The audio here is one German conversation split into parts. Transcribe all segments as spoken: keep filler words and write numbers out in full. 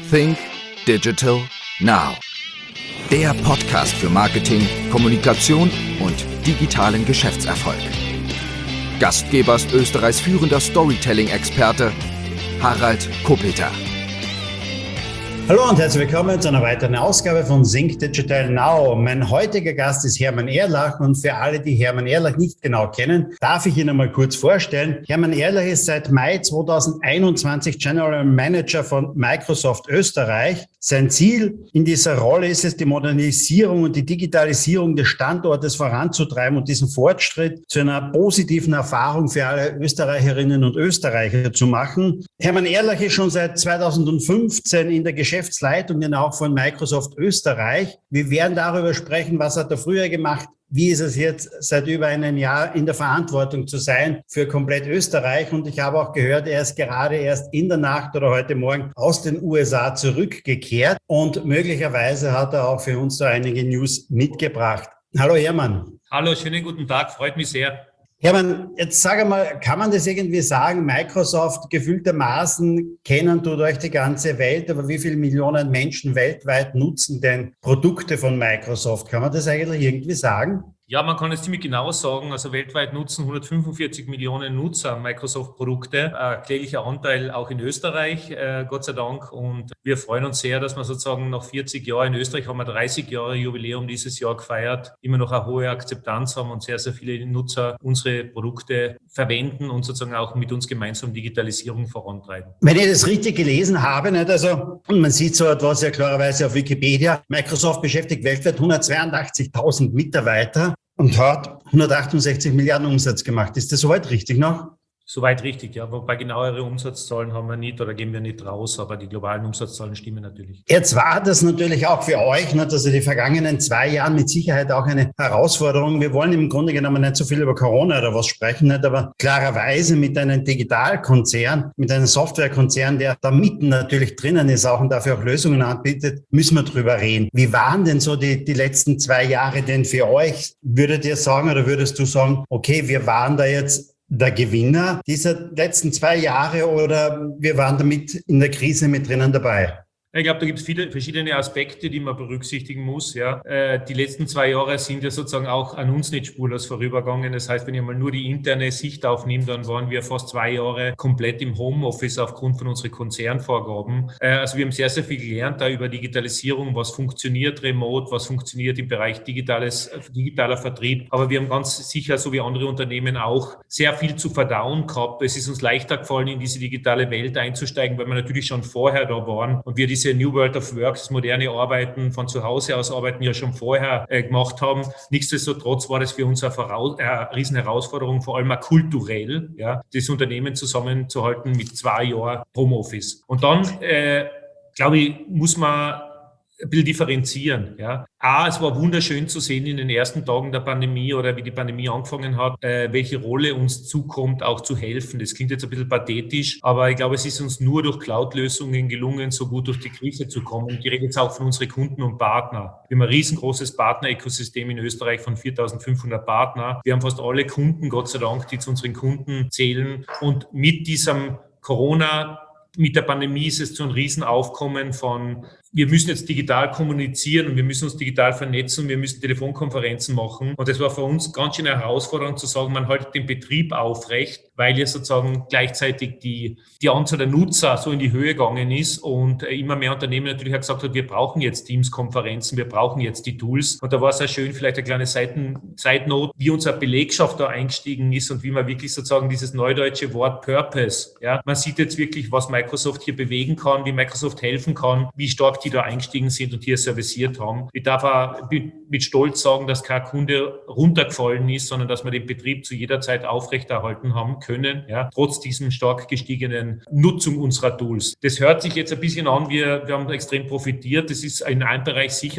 Think Digital Now. Der Podcast für Marketing, Kommunikation und digitalen Geschäftserfolg. Gastgeber ist Österreichs führender Storytelling-Experte Harald Kopeter. Hallo und herzlich willkommen zu einer weiteren Ausgabe von Think Digital Now. Mein heutiger Gast ist Hermann Erlach und für alle, die Hermann Erlach nicht genau kennen, darf ich ihn einmal kurz vorstellen. Hermann Erlach ist seit Mai zweitausendeinundzwanzig General Manager von Microsoft Österreich. Sein Ziel in dieser Rolle ist es, die Modernisierung und die Digitalisierung des Standortes voranzutreiben und diesen Fortschritt zu einer positiven Erfahrung für alle Österreicherinnen und Österreicher zu machen. Hermann Erlach ist schon seit zweitausendfünfzehn in der Geschäftsleitung auch von Microsoft Österreich. Wir werden darüber sprechen, was hat er früher gemacht, wie ist es jetzt seit über einem Jahr in der Verantwortung zu sein für komplett Österreich. Und ich habe auch gehört, er ist gerade erst in der Nacht oder heute Morgen aus den U S A zurückgekehrt und möglicherweise hat er auch für uns da einige News mitgebracht. Hallo Hermann. Hallo, schönen guten Tag, freut mich sehr. Hermann, jetzt sag einmal, kann man das irgendwie sagen, Microsoft gefühltermaßen kennen tut euch die ganze Welt, aber wie viele Millionen Menschen weltweit nutzen denn Produkte von Microsoft? Kann man das eigentlich irgendwie sagen? Ja, man kann es ziemlich genau sagen, also weltweit nutzen hundertfünfundvierzig Millionen Nutzer Microsoft-Produkte, äh, kläglicher Anteil auch in Österreich, äh, Gott sei Dank. Und wir freuen uns sehr, dass wir sozusagen nach vierzig Jahren, in Österreich haben wir dreißig Jahre Jubiläum dieses Jahr gefeiert, immer noch eine hohe Akzeptanz haben und sehr, sehr viele Nutzer unsere Produkte verwenden und sozusagen auch mit uns gemeinsam Digitalisierung vorantreiben. Wenn ich das richtig gelesen habe, nicht, also, und man sieht so etwas ja klarerweise auf Wikipedia, Microsoft beschäftigt weltweit hundertzweiundachtzigtausend Mitarbeiter und hat hundertachtundsechzig Milliarden Umsatz gemacht. Ist das soweit richtig noch? Soweit richtig, ja. Wobei genauere Umsatzzahlen haben wir nicht oder geben wir nicht raus, aber die globalen Umsatzzahlen stimmen natürlich. Jetzt war das natürlich auch für euch, nicht, also die vergangenen zwei Jahre mit Sicherheit auch eine Herausforderung. Wir wollen im Grunde genommen nicht so viel über Corona oder was sprechen, nicht, aber klarerweise mit einem Digitalkonzern, mit einem Softwarekonzern, der da mitten natürlich drinnen ist auch und dafür auch Lösungen anbietet, müssen wir drüber reden. Wie waren denn so die, die letzten zwei Jahre denn für euch? Würdet ihr sagen oder würdest du sagen, okay, wir waren da jetzt der Gewinner dieser letzten zwei Jahre oder wir waren damit in der Krise mit drinnen dabei? Ich glaube, da gibt es viele verschiedene Aspekte, die man berücksichtigen muss. Ja, äh, die letzten zwei Jahre sind ja sozusagen auch an uns nicht spurlos vorübergegangen. Das heißt, wenn ich mal nur die interne Sicht aufnehme, dann waren wir fast zwei Jahre komplett im Homeoffice aufgrund von unseren Konzernvorgaben. Äh, also wir haben sehr, sehr viel gelernt da über Digitalisierung, was funktioniert remote, was funktioniert im Bereich digitales, digitaler Vertrieb. Aber wir haben ganz sicher, so wie andere Unternehmen auch, sehr viel zu verdauen gehabt. Es ist uns leichter gefallen, in diese digitale Welt einzusteigen, weil wir natürlich schon vorher da waren und wir diese New World of Work, das moderne Arbeiten, von zu Hause aus arbeiten, ja schon vorher äh, gemacht haben. Nichtsdestotrotz war das für uns eine, Voraus- äh, eine riesen Herausforderung, vor allem auch kulturell, ja, das Unternehmen zusammenzuhalten mit zwei Jahren Homeoffice. Und dann, äh, glaube ich, muss man ein bisschen differenzieren. Ja. A, es war wunderschön zu sehen in den ersten Tagen der Pandemie oder wie die Pandemie angefangen hat, äh, welche Rolle uns zukommt, auch zu helfen. Das klingt jetzt ein bisschen pathetisch, aber ich glaube, es ist uns nur durch Cloud-Lösungen gelungen, so gut durch die Krise zu kommen. Ich rede jetzt auch von unseren Kunden und Partnern. Wir haben ein riesengroßes Partner-Ökosystem in Österreich von viertausendfünfhundert Partner. Wir haben fast alle Kunden, Gott sei Dank, die zu unseren Kunden zählen. Und mit diesem Corona Mit der Pandemie ist es zu einem Riesenaufkommen von, wir müssen jetzt digital kommunizieren und wir müssen uns digital vernetzen, wir müssen Telefonkonferenzen machen. Und das war für uns ganz schön eine Herausforderung zu sagen, man hält den Betrieb aufrecht, weil ja sozusagen gleichzeitig die, die Anzahl der Nutzer so in die Höhe gegangen ist und immer mehr Unternehmen natürlich auch gesagt hat, wir brauchen jetzt Teams-Konferenzen, wir brauchen jetzt die Tools. Und da war es sehr schön, vielleicht eine kleine Seiten, Side Note, wie unsere Belegschaft da eingestiegen ist und wie man wirklich sozusagen dieses neudeutsche Wort Purpose, ja, man sieht jetzt wirklich, was Microsoft hier bewegen kann, wie Microsoft helfen kann, wie stark die da eingestiegen sind und hier serviciert haben. Ich darf auch mit Stolz sagen, dass kein Kunde runtergefallen ist, sondern dass wir den Betrieb zu jeder Zeit aufrechterhalten haben können, ja, trotz diesem stark gestiegenen Nutzung unserer Tools. Das hört sich jetzt ein bisschen an, wir, wir haben extrem profitiert. Das ist in einem Bereich sicher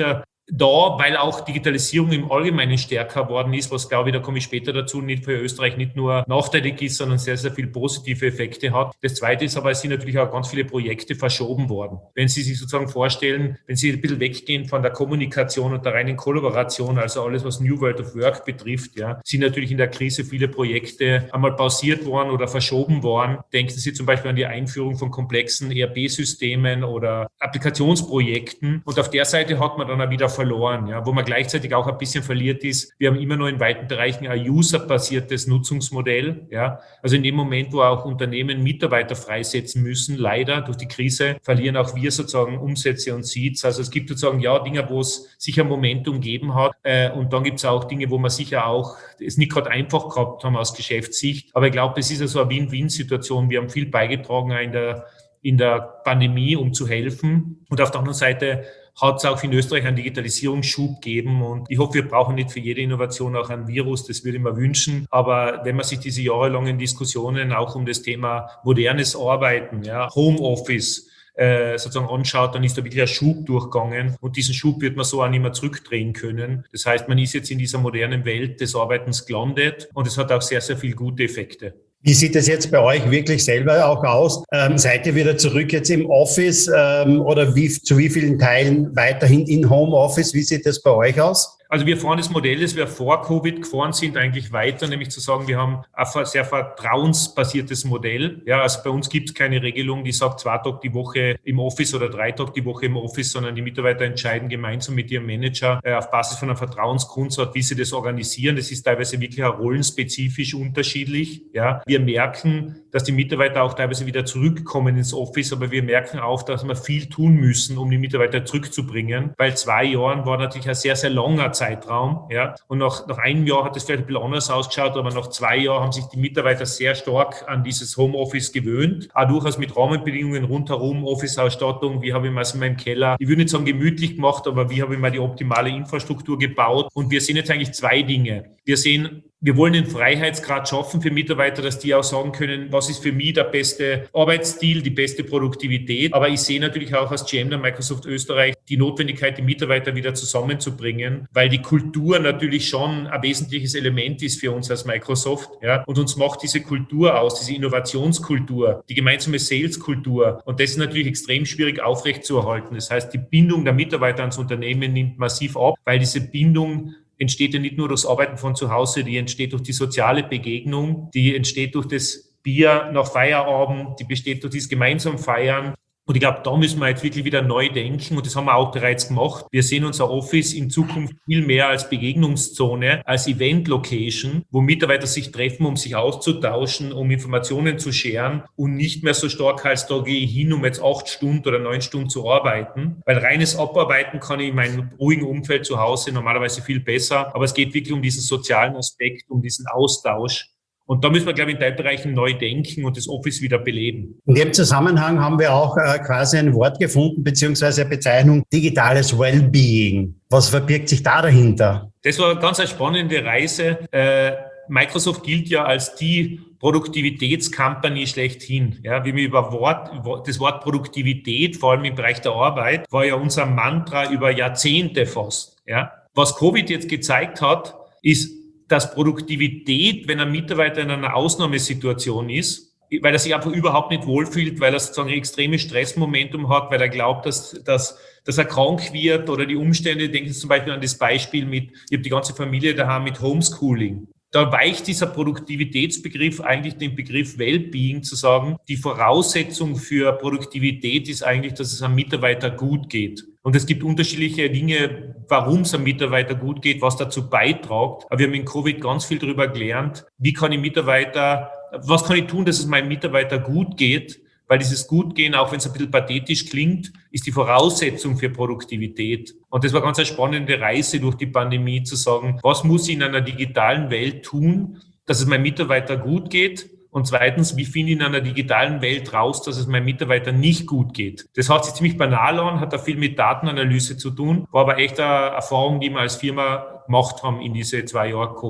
da, weil auch Digitalisierung im Allgemeinen stärker geworden ist, was, glaube ich, da komme ich später dazu, nicht für Österreich nicht nur nachteilig ist, sondern sehr, sehr viel positive Effekte hat. Das Zweite ist aber, es sind natürlich auch ganz viele Projekte verschoben worden. Wenn Sie sich sozusagen vorstellen, wenn Sie ein bisschen weggehen von der Kommunikation und der reinen Kollaboration, also alles, was New World of Work betrifft, ja, sind natürlich in der Krise viele Projekte einmal pausiert worden oder verschoben worden. Denken Sie zum Beispiel an die Einführung von komplexen E R P-Systemen oder Applikationsprojekten. Und auf der Seite hat man dann auch wieder verloren, ja, wo man gleichzeitig auch ein bisschen verliert ist. Wir haben immer noch in weiten Bereichen ein userbasiertes Nutzungsmodell, ja. Also in dem Moment, wo auch Unternehmen Mitarbeiter freisetzen müssen, leider durch die Krise, verlieren auch wir sozusagen Umsätze und Seats. Also es gibt sozusagen ja Dinge, wo es sicher Momentum gegeben hat, äh, und dann gibt es auch Dinge, wo man sicher auch es nicht gerade einfach gehabt haben aus Geschäftssicht. Aber ich glaube, es ist ja so eine Win-Win-Situation. Wir haben viel beigetragen in der in der Pandemie, um zu helfen. Und auf der anderen Seite hat es auch in Österreich einen Digitalisierungsschub gegeben. Und ich hoffe, wir brauchen nicht für jede Innovation auch ein Virus, das würde ich mir wünschen. Aber wenn man sich diese jahrelangen Diskussionen auch um das Thema modernes Arbeiten, ja, Homeoffice, äh, sozusagen anschaut, dann ist da wirklich ein Schub durchgegangen. Und diesen Schub wird man so auch nicht mehr zurückdrehen können. Das heißt, man ist jetzt in dieser modernen Welt des Arbeitens gelandet und es hat auch sehr, sehr viele gute Effekte. Wie sieht es jetzt bei euch wirklich selber auch aus? Ähm, seid ihr wieder zurück jetzt im Office ähm, oder wie, zu wie vielen Teilen weiterhin in Homeoffice? Wie sieht das bei euch aus? Also wir fahren das Modell, das wir vor Covid gefahren sind, eigentlich weiter, nämlich zu sagen, wir haben ein sehr vertrauensbasiertes Modell. Ja, also bei uns gibt es keine Regelung, die sagt zwei Tage die Woche im Office oder drei Tage die Woche im Office, sondern die Mitarbeiter entscheiden gemeinsam mit ihrem Manager äh, auf Basis von einer Vertrauensgrundsatz, wie sie das organisieren. Das ist teilweise wirklich auch rollenspezifisch unterschiedlich. Ja, wir merken, dass die Mitarbeiter auch teilweise wieder zurückkommen ins Office, aber wir merken auch, dass wir viel tun müssen, um die Mitarbeiter zurückzubringen, weil zwei Jahren war natürlich ein sehr, sehr langer Zeitraum, ja. Und nach, nach einem Jahr hat es vielleicht ein bisschen anders ausgeschaut, aber nach zwei Jahren haben sich die Mitarbeiter sehr stark an dieses Homeoffice gewöhnt. Auch durchaus mit Rahmenbedingungen rundherum, Office-Ausstattung, wie habe ich mir es in meinem Keller, ich würde nicht sagen gemütlich gemacht, aber wie habe ich mal die optimale Infrastruktur gebaut. Und wir sehen jetzt eigentlich zwei Dinge. Wir sehen, wir wollen den Freiheitsgrad schaffen für Mitarbeiter, dass die auch sagen können, was ist für mich der beste Arbeitsstil, die beste Produktivität. Aber ich sehe natürlich auch als G M der Microsoft Österreich die Notwendigkeit, die Mitarbeiter wieder zusammenzubringen, weil die Kultur natürlich schon ein wesentliches Element ist für uns als Microsoft. Ja. Und uns macht diese Kultur aus, diese Innovationskultur, die gemeinsame Saleskultur. Und das ist natürlich extrem schwierig aufrechtzuerhalten. Das heißt, die Bindung der Mitarbeiter ans Unternehmen nimmt massiv ab, weil diese Bindung entsteht ja nicht nur durchs Arbeiten von zu Hause, die entsteht durch die soziale Begegnung, die entsteht durch das Bier nach Feierabend, die besteht durch dieses gemeinsam Feiern. Und ich glaube, da müssen wir jetzt wirklich wieder neu denken und das haben wir auch bereits gemacht. Wir sehen unser Office in Zukunft viel mehr als Begegnungszone, als Event-Location, wo Mitarbeiter sich treffen, um sich auszutauschen, um Informationen zu scheren und nicht mehr so stark als da gehe ich hin, um jetzt acht Stunden oder neun Stunden zu arbeiten. Weil reines Abarbeiten kann ich in meinem ruhigen Umfeld zu Hause normalerweise viel besser, aber es geht wirklich um diesen sozialen Aspekt, um diesen Austausch. Und da müssen wir, glaube ich, in Teilbereichen neu denken und das Office wieder beleben. In dem Zusammenhang haben wir auch äh, quasi ein Wort gefunden, beziehungsweise eine Bezeichnung digitales Wellbeing. Was verbirgt sich da dahinter? Das war eine ganz eine spannende Reise. Äh, Microsoft gilt ja als die Produktivitätskompanie schlechthin. Ja, wie wir über Wort, das Wort Produktivität, vor allem im Bereich der Arbeit, war ja unser Mantra über Jahrzehnte fast. Ja. Was Covid jetzt gezeigt hat, ist, dass Produktivität, wenn ein Mitarbeiter in einer Ausnahmesituation ist, weil er sich einfach überhaupt nicht wohlfühlt, weil er sozusagen ein extremes Stressmomentum hat, weil er glaubt, dass, dass, dass er krank wird oder die Umstände, denken Sie zum Beispiel an das Beispiel mit, ich habe die ganze Familie daheim mit Homeschooling. Da weicht dieser Produktivitätsbegriff eigentlich den Begriff Wellbeing zu sagen, die Voraussetzung für Produktivität ist eigentlich, dass es einem Mitarbeiter gut geht. Und es gibt unterschiedliche Dinge, warum es einem Mitarbeiter gut geht, was dazu beiträgt. Aber wir haben in Covid ganz viel darüber gelernt, wie kann ich Mitarbeiter, was kann ich tun, dass es meinem Mitarbeiter gut geht? Weil dieses Gutgehen, auch wenn es ein bisschen pathetisch klingt, ist die Voraussetzung für Produktivität. Und das war ganz eine spannende Reise durch die Pandemie, zu sagen, was muss ich in einer digitalen Welt tun, dass es meinem Mitarbeiter gut geht? Und zweitens, wie finde ich in einer digitalen Welt raus, dass es meinem Mitarbeiter nicht gut geht? Das hört sich ziemlich banal an, hat da viel mit Datenanalyse zu tun, war aber echt eine Erfahrung, die wir als Firma gemacht haben in diese zwei Jahre Covid.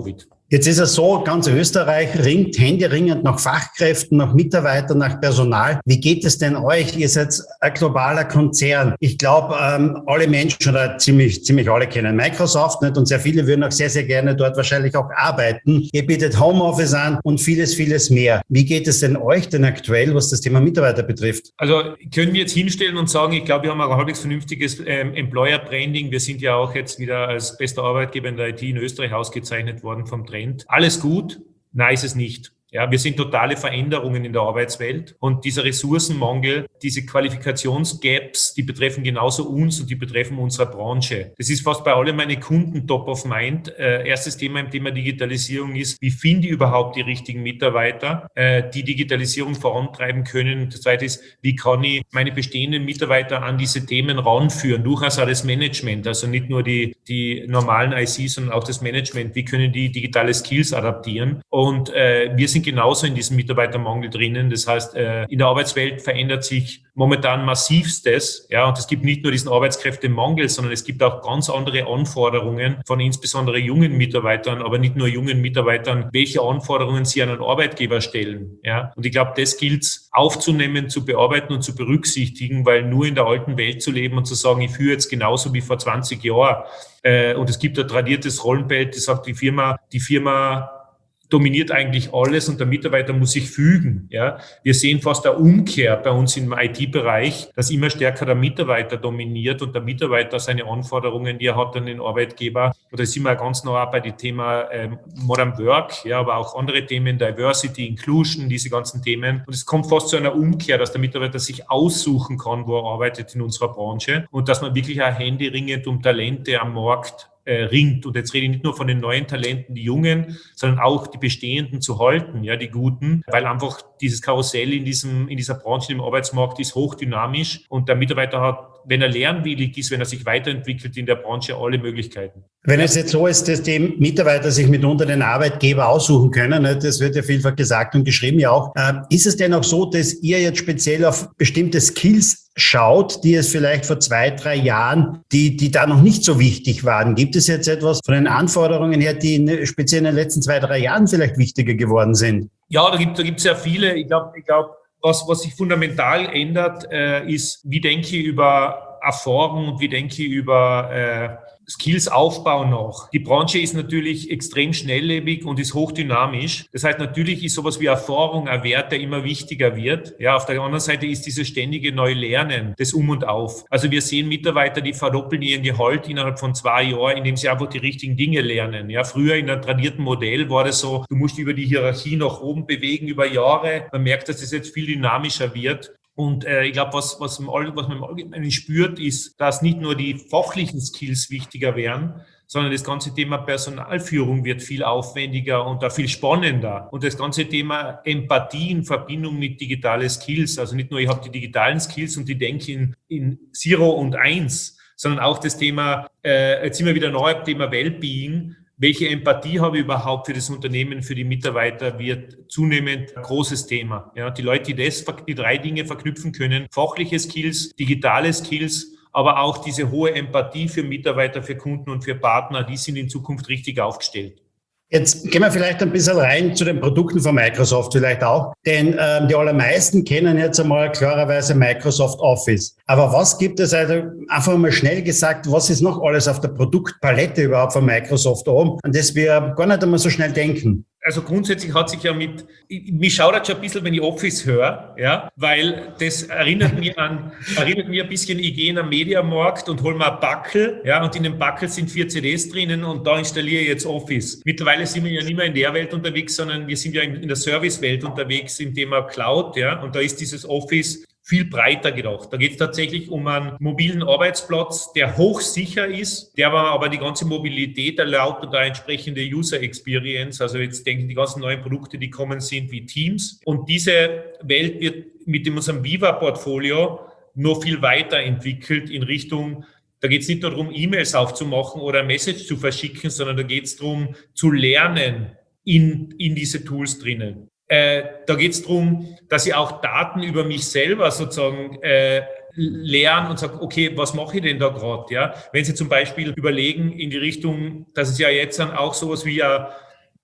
Jetzt ist es so, ganz Österreich ringt händeringend nach Fachkräften, nach Mitarbeitern, nach Personal. Wie geht es denn euch? Ihr seid ein globaler Konzern. Ich glaube, ähm, alle Menschen oder ziemlich, ziemlich alle kennen Microsoft nicht? Und sehr viele würden auch sehr, sehr gerne dort wahrscheinlich auch arbeiten. Ihr bietet Homeoffice an und vieles, vieles mehr. Wie geht es denn euch denn aktuell, was das Thema Mitarbeiter betrifft? Also können wir jetzt hinstellen und sagen, ich glaube, wir haben ein halbwegs vernünftiges ähm, Employer-Branding. Wir sind ja auch jetzt wieder als bester Arbeitgeber in der I T in Österreich ausgezeichnet worden vom Trend. Alles gut? Nein, ist es nicht. Ja, wir sind totale Veränderungen in der Arbeitswelt und dieser Ressourcenmangel, diese Qualifikationsgaps, die betreffen genauso uns und die betreffen unsere Branche. Das ist fast bei allen meinen Kunden top of mind. Äh, erstes Thema im Thema Digitalisierung ist, wie finde ich überhaupt die richtigen Mitarbeiter, äh, die Digitalisierung vorantreiben können. Und das zweite ist, wie kann ich meine bestehenden Mitarbeiter an diese Themen ranführen, durchaus auch das Management, also nicht nur die, die normalen I C, sondern auch das Management. Wie können die digitale Skills adaptieren? Und äh, wir sind genauso in diesem Mitarbeitermangel drinnen. Das heißt, in der Arbeitswelt verändert sich momentan massivstes. Ja, und es gibt nicht nur diesen Arbeitskräftemangel, sondern es gibt auch ganz andere Anforderungen von insbesondere jungen Mitarbeitern, aber nicht nur jungen Mitarbeitern, welche Anforderungen sie an einen Arbeitgeber stellen. Ja, und ich glaube, das gilt es aufzunehmen, zu bearbeiten und zu berücksichtigen, weil nur in der alten Welt zu leben und zu sagen, ich führe jetzt genauso wie vor zwanzig Jahren. Und es gibt ein tradiertes Rollenbild, das sagt, die Firma, die Firma dominiert eigentlich alles und der Mitarbeiter muss sich fügen. Ja, wir sehen fast eine Umkehr bei uns im I T-Bereich, dass immer stärker der Mitarbeiter dominiert und der Mitarbeiter seine Anforderungen, die er hat an den Arbeitgeber. Oder sind wir ganz nah bei dem Thema ähm, Modern Work, ja, aber auch andere Themen, Diversity, Inclusion, diese ganzen Themen. Und es kommt fast zu einer Umkehr, dass der Mitarbeiter sich aussuchen kann, wo er arbeitet in unserer Branche und dass man wirklich auch händeringend um Talente am Markt ringt. Und jetzt rede ich nicht nur von den neuen Talenten, die Jungen, sondern auch die bestehenden zu halten, ja, die Guten, weil einfach dieses Karussell in diesem, in dieser Branche, im Arbeitsmarkt ist hochdynamisch und der Mitarbeiter hat, wenn er lernwillig ist, wenn er sich weiterentwickelt in der Branche, alle Möglichkeiten. Wenn es jetzt so ist, dass die Mitarbeiter sich mitunter den Arbeitgeber aussuchen können, das wird ja vielfach gesagt und geschrieben ja auch, ist es denn auch so, dass ihr jetzt speziell auf bestimmte Skills schaut, die es vielleicht vor zwei, drei Jahren, die, die da noch nicht so wichtig waren? Gibt es jetzt etwas von den Anforderungen her, die in, speziell in den letzten zwei, drei Jahren vielleicht wichtiger geworden sind? Ja, da gibt da gibt es sehr viele. Ich glaube, ich glaube, was, was sich fundamental ändert, äh, ist, wie denke ich über Erfahrung und wie denke ich über äh, Skills-Aufbau noch. Die Branche ist natürlich extrem schnelllebig und ist hochdynamisch. Das heißt, natürlich ist sowas wie Erfahrung ein Wert, der immer wichtiger wird. Ja, auf der anderen Seite ist dieses ständige Neulernen, das Um und Auf. Also wir sehen Mitarbeiter, die verdoppeln ihren Gehalt innerhalb von zwei Jahren, indem sie einfach die richtigen Dinge lernen. Ja, früher in einem tradierten Modell war das so, du musst über die Hierarchie nach oben bewegen über Jahre. Man merkt, dass das jetzt viel dynamischer wird. Und äh, ich glaube, was, was, was man im Allgemeinen spürt, ist, dass nicht nur die fachlichen Skills wichtiger werden, sondern das ganze Thema Personalführung wird viel aufwendiger und da viel spannender. Und das ganze Thema Empathie in Verbindung mit digitalen Skills, also nicht nur ich habe die digitalen Skills und die denke in, in Zero und Eins, sondern auch das Thema, äh, jetzt sind wir wieder neu, Thema Wellbeing. Welche Empathie habe ich überhaupt für das Unternehmen, für die Mitarbeiter, wird zunehmend ein großes Thema. Ja, die Leute, die das, die drei Dinge verknüpfen können, fachliche Skills, digitale Skills, aber auch diese hohe Empathie für Mitarbeiter, für Kunden und für Partner, die sind in Zukunft richtig aufgestellt. Jetzt gehen wir vielleicht ein bisschen rein zu den Produkten von Microsoft vielleicht auch, denn ähm, die allermeisten kennen jetzt einmal klarerweise Microsoft Office. Aber was gibt es also, einfach mal schnell gesagt, was ist noch alles auf der Produktpalette überhaupt von Microsoft oben, an das wir gar nicht einmal so schnell denken? Also grundsätzlich hat sich ja mit, mich schaudert schon ein bisschen, wenn ich Office höre, ja, weil das erinnert mich an, erinnert mich ein bisschen, ich gehe in einen Mediamarkt und hole mir einen Backel, ja, und in dem Backel sind vier C Ds drinnen und da installiere ich jetzt Office. Mittlerweile sind wir ja nicht mehr in der Welt unterwegs, sondern wir sind ja in, in der Servicewelt unterwegs im Thema Cloud, ja, und da ist dieses Office viel breiter gedacht. Da geht es tatsächlich um einen mobilen Arbeitsplatz, der hochsicher ist, der aber, aber die ganze Mobilität erlaubt und eine entsprechende User Experience. Also jetzt denke ich, die ganzen neuen Produkte, die kommen sind, wie Teams. Und diese Welt wird mit dem unserem Viva-Portfolio noch viel weiterentwickelt in Richtung, da geht es nicht nur darum, E-Mails aufzumachen oder ein Message zu verschicken, sondern da geht es darum, zu lernen in, in diese Tools drinnen. Äh, da geht es darum, dass ich auch Daten über mich selber sozusagen äh, lernen und sage, okay, was mache ich denn da gerade? Ja? Wenn Sie zum Beispiel überlegen in die Richtung, dass es ja jetzt dann auch sowas wie ja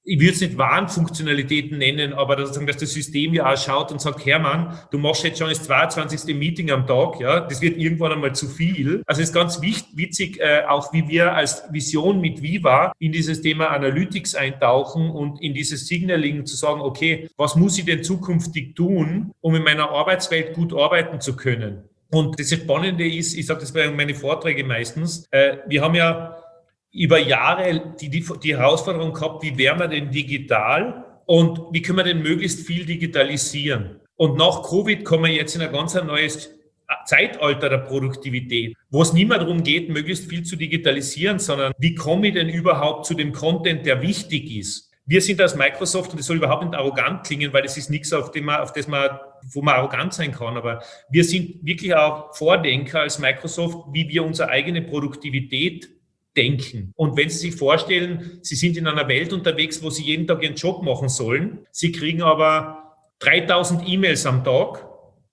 ich würde es nicht Warnfunktionalitäten nennen, aber dass, dass das System ja auch schaut und sagt, Hermann, du machst jetzt schon das zweiundzwanzigste Meeting am Tag, ja, das wird irgendwann einmal zu viel. Also es ist ganz witzig, äh, auch wie wir als Vision mit Viva in dieses Thema Analytics eintauchen und in dieses Signaling zu sagen, okay, was muss ich denn zukünftig tun, um in meiner Arbeitswelt gut arbeiten zu können? Und das Spannende ist, ich sage das bei meinen Vorträgen meistens, äh, wir haben ja über Jahre die, die, die Herausforderung gehabt, wie wären wir denn digital und wie können wir denn möglichst viel digitalisieren? Und nach Covid kommen wir jetzt in ein ganz neues Zeitalter der Produktivität, wo es nicht mehr darum geht, möglichst viel zu digitalisieren, sondern wie komme ich denn überhaupt zu dem Content, der wichtig ist? Wir sind als Microsoft, und das soll überhaupt nicht arrogant klingen, weil das ist nichts, auf dem man, auf das man, wo man arrogant sein kann, aber wir sind wirklich auch Vordenker als Microsoft, wie wir unsere eigene Produktivität denken. Und wenn Sie sich vorstellen, Sie sind in einer Welt unterwegs, wo Sie jeden Tag Ihren Job machen sollen, Sie kriegen aber dreitausend E-Mails am Tag,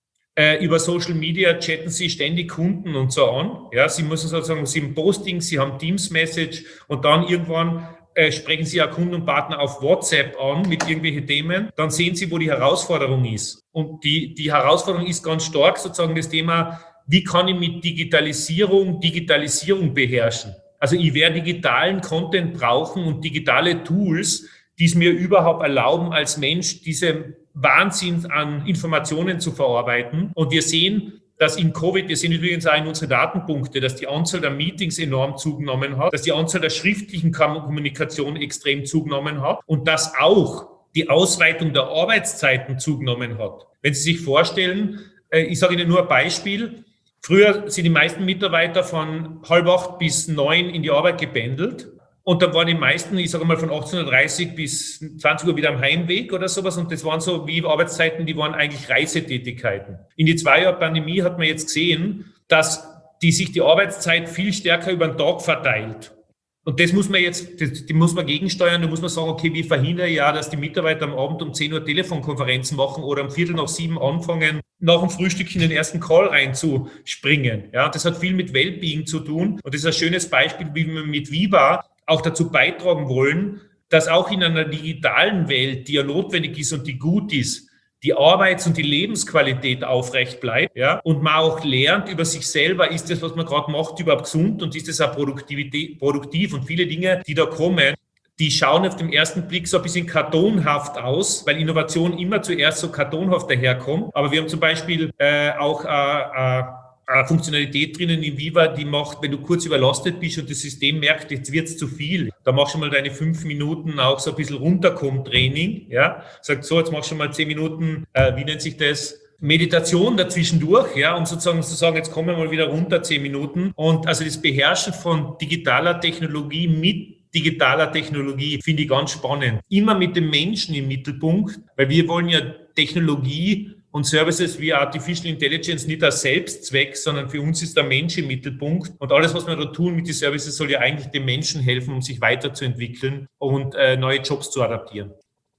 äh, über Social Media chatten Sie ständig Kunden und so an. Ja, Sie müssen sozusagen, Sie haben Posting, Sie haben Teams-Message und dann irgendwann äh, sprechen Sie auch Kunden und Partner auf WhatsApp an mit irgendwelchen Themen. Dann sehen Sie, wo die Herausforderung ist. Und die, die Herausforderung ist ganz stark sozusagen das Thema, wie kann ich mit Digitalisierung Digitalisierung beherrschen? Also ich werde digitalen Content brauchen und digitale Tools, die es mir überhaupt erlauben, als Mensch diese Wahnsinn an Informationen zu verarbeiten. Und wir sehen, dass in Covid, wir sehen übrigens auch in unsere Datenpunkte, dass die Anzahl der Meetings enorm zugenommen hat, dass die Anzahl der schriftlichen Kommunikation extrem zugenommen hat und dass auch die Ausweitung der Arbeitszeiten zugenommen hat. Wenn Sie sich vorstellen, ich sage Ihnen nur ein Beispiel, früher sind die meisten Mitarbeiter von halb acht bis neun in die Arbeit gependelt. Und dann waren die meisten, ich sage mal, von achtzehn Uhr dreißig bis zwanzig Uhr wieder am Heimweg oder sowas. Und das waren so wie Arbeitszeiten, die waren eigentlich Reisetätigkeiten. In die zwei Jahre Pandemie hat man jetzt gesehen, dass die sich die Arbeitszeit viel stärker über den Tag verteilt. Und das muss man jetzt, das, die muss man gegensteuern. Da muss man sagen, okay, wie verhindere ich ja, dass die Mitarbeiter am Abend um zehn Uhr Telefonkonferenzen machen oder um Viertel nach sieben anfangen, nach dem Frühstück in den ersten Call reinzuspringen. Ja, das hat viel mit Wellbeing zu tun. Und das ist ein schönes Beispiel, wie wir mit Viva auch dazu beitragen wollen, dass auch in einer digitalen Welt, die ja notwendig ist und die gut ist, die Arbeits- und die Lebensqualität aufrecht bleibt, ja, und man auch lernt über sich selber, ist das, was man gerade macht, überhaupt gesund und ist das auch Produktivität, produktiv und viele Dinge, die da kommen, die schauen auf den ersten Blick so ein bisschen kartonhaft aus, weil Innovation immer zuerst so kartonhaft daherkommt, aber wir haben zum Beispiel äh, auch äh, äh, eine Funktionalität drinnen in Viva, die macht, wenn du kurz überlastet bist und das System merkt, jetzt wird's zu viel, da machst du mal deine fünf Minuten auch so ein bisschen Runterkommen-Training, ja, sagt so, jetzt machst du mal zehn Minuten, äh, wie nennt sich das, Meditation dazwischendurch, ja, um sozusagen zu sagen, jetzt kommen wir mal wieder runter, zehn Minuten. Und also das Beherrschen von digitaler Technologie mit digitaler Technologie finde ich ganz spannend. Immer mit dem Menschen im Mittelpunkt, weil wir wollen ja Technologie und Services wie Artificial Intelligence nicht als Selbstzweck, sondern für uns ist der Mensch im Mittelpunkt. Und alles, was wir da tun mit den Services, soll ja eigentlich dem Menschen helfen, um sich weiterzuentwickeln und äh, neue Jobs zu adaptieren.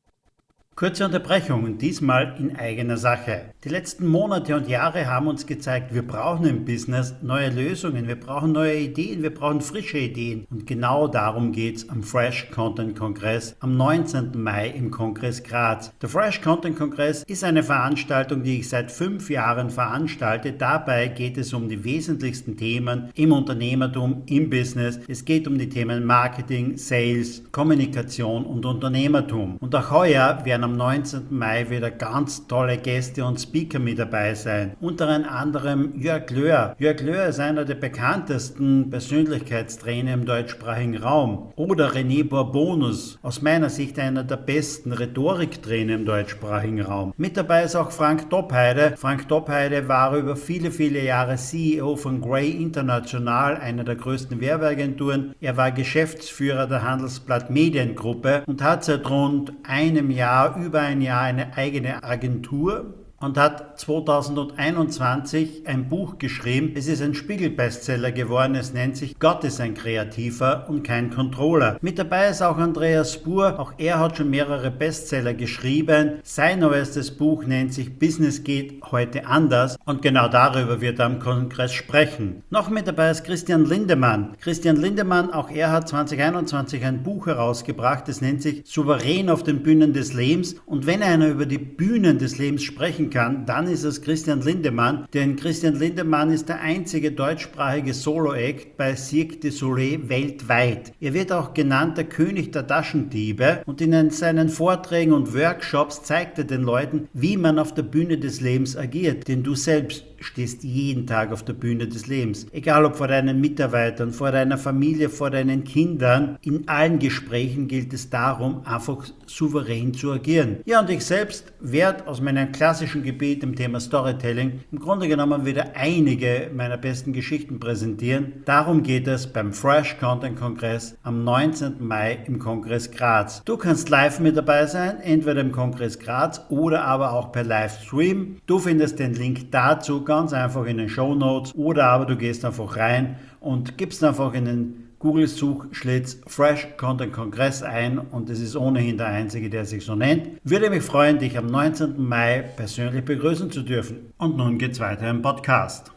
Kurze Unterbrechung und diesmal in eigener Sache. Die letzten Monate und Jahre haben uns gezeigt, wir brauchen im Business neue Lösungen, wir brauchen neue Ideen, wir brauchen frische Ideen. Und genau darum geht es am Fresh Content Kongress am neunzehnten Mai im Kongress Graz. Der Fresh Content Kongress ist eine Veranstaltung, die ich seit fünf Jahren veranstalte. Dabei geht es um die wesentlichsten Themen im Unternehmertum, im Business. Es geht um die Themen Marketing, Sales, Kommunikation und Unternehmertum. Und auch heuer werden am neunzehnten Mai wieder ganz tolle Gäste und Speaker mit dabei sein. Unter anderem Jörg Löhr. Jörg Löhr ist einer der bekanntesten Persönlichkeitstrainer im deutschsprachigen Raum. Oder René Bourbonus, aus meiner Sicht einer der besten Rhetoriktrainer im deutschsprachigen Raum. Mit dabei ist auch Frank Doppheide. Frank Doppheide war über viele, viele Jahre C E O von Grey International, einer der größten Werbeagenturen. Er war Geschäftsführer der Handelsblatt Mediengruppe und hat seit rund einem Jahr über ein Jahr eine eigene Agentur, und hat zweitausendeinundzwanzig ein Buch geschrieben. Es ist ein Spiegel-Bestseller geworden. Es nennt sich Gott ist ein Kreativer und kein Controller. Mit dabei ist auch Andreas Buhr. Auch er hat schon mehrere Bestseller geschrieben. Sein neuestes Buch nennt sich Business geht heute anders und genau darüber wird er am Kongress sprechen. Noch mit dabei ist Christian Lindemann. Christian Lindemann, auch er hat zwanzig einundzwanzig ein Buch herausgebracht. Es nennt sich Souverän auf den Bühnen des Lebens. Und wenn einer über die Bühnen des Lebens sprechen kann, dann ist es Christian Lindemann. Denn Christian Lindemann ist der einzige deutschsprachige Solo-Act bei Cirque du Soleil weltweit. Er wird auch genannt der König der Taschendiebe und in seinen Vorträgen und Workshops zeigt er den Leuten, wie man auf der Bühne des Lebens agiert. Denn du selbst stehst jeden Tag auf der Bühne des Lebens. Egal ob vor deinen Mitarbeitern, vor deiner Familie, vor deinen Kindern. In allen Gesprächen gilt es darum, einfach souverän zu agieren. Ja, und ich selbst werde aus meinem klassischen Gebiet im Thema Storytelling im Grunde genommen wieder einige meiner besten Geschichten präsentieren. Darum geht es beim Fresh Content Kongress am neunzehnten Mai im Kongress Graz. Du kannst live mit dabei sein, entweder im Kongress Graz oder aber auch per Livestream. Du findest den Link dazu ganz einfach in den Shownotes oder aber du gehst einfach rein und gibst einfach in den Google-Suchschlitz Fresh Content Kongress ein und es ist ohnehin der einzige, der sich so nennt. Würde mich freuen, dich am neunzehnten Mai persönlich begrüßen zu dürfen. Und nun geht's weiter im Podcast.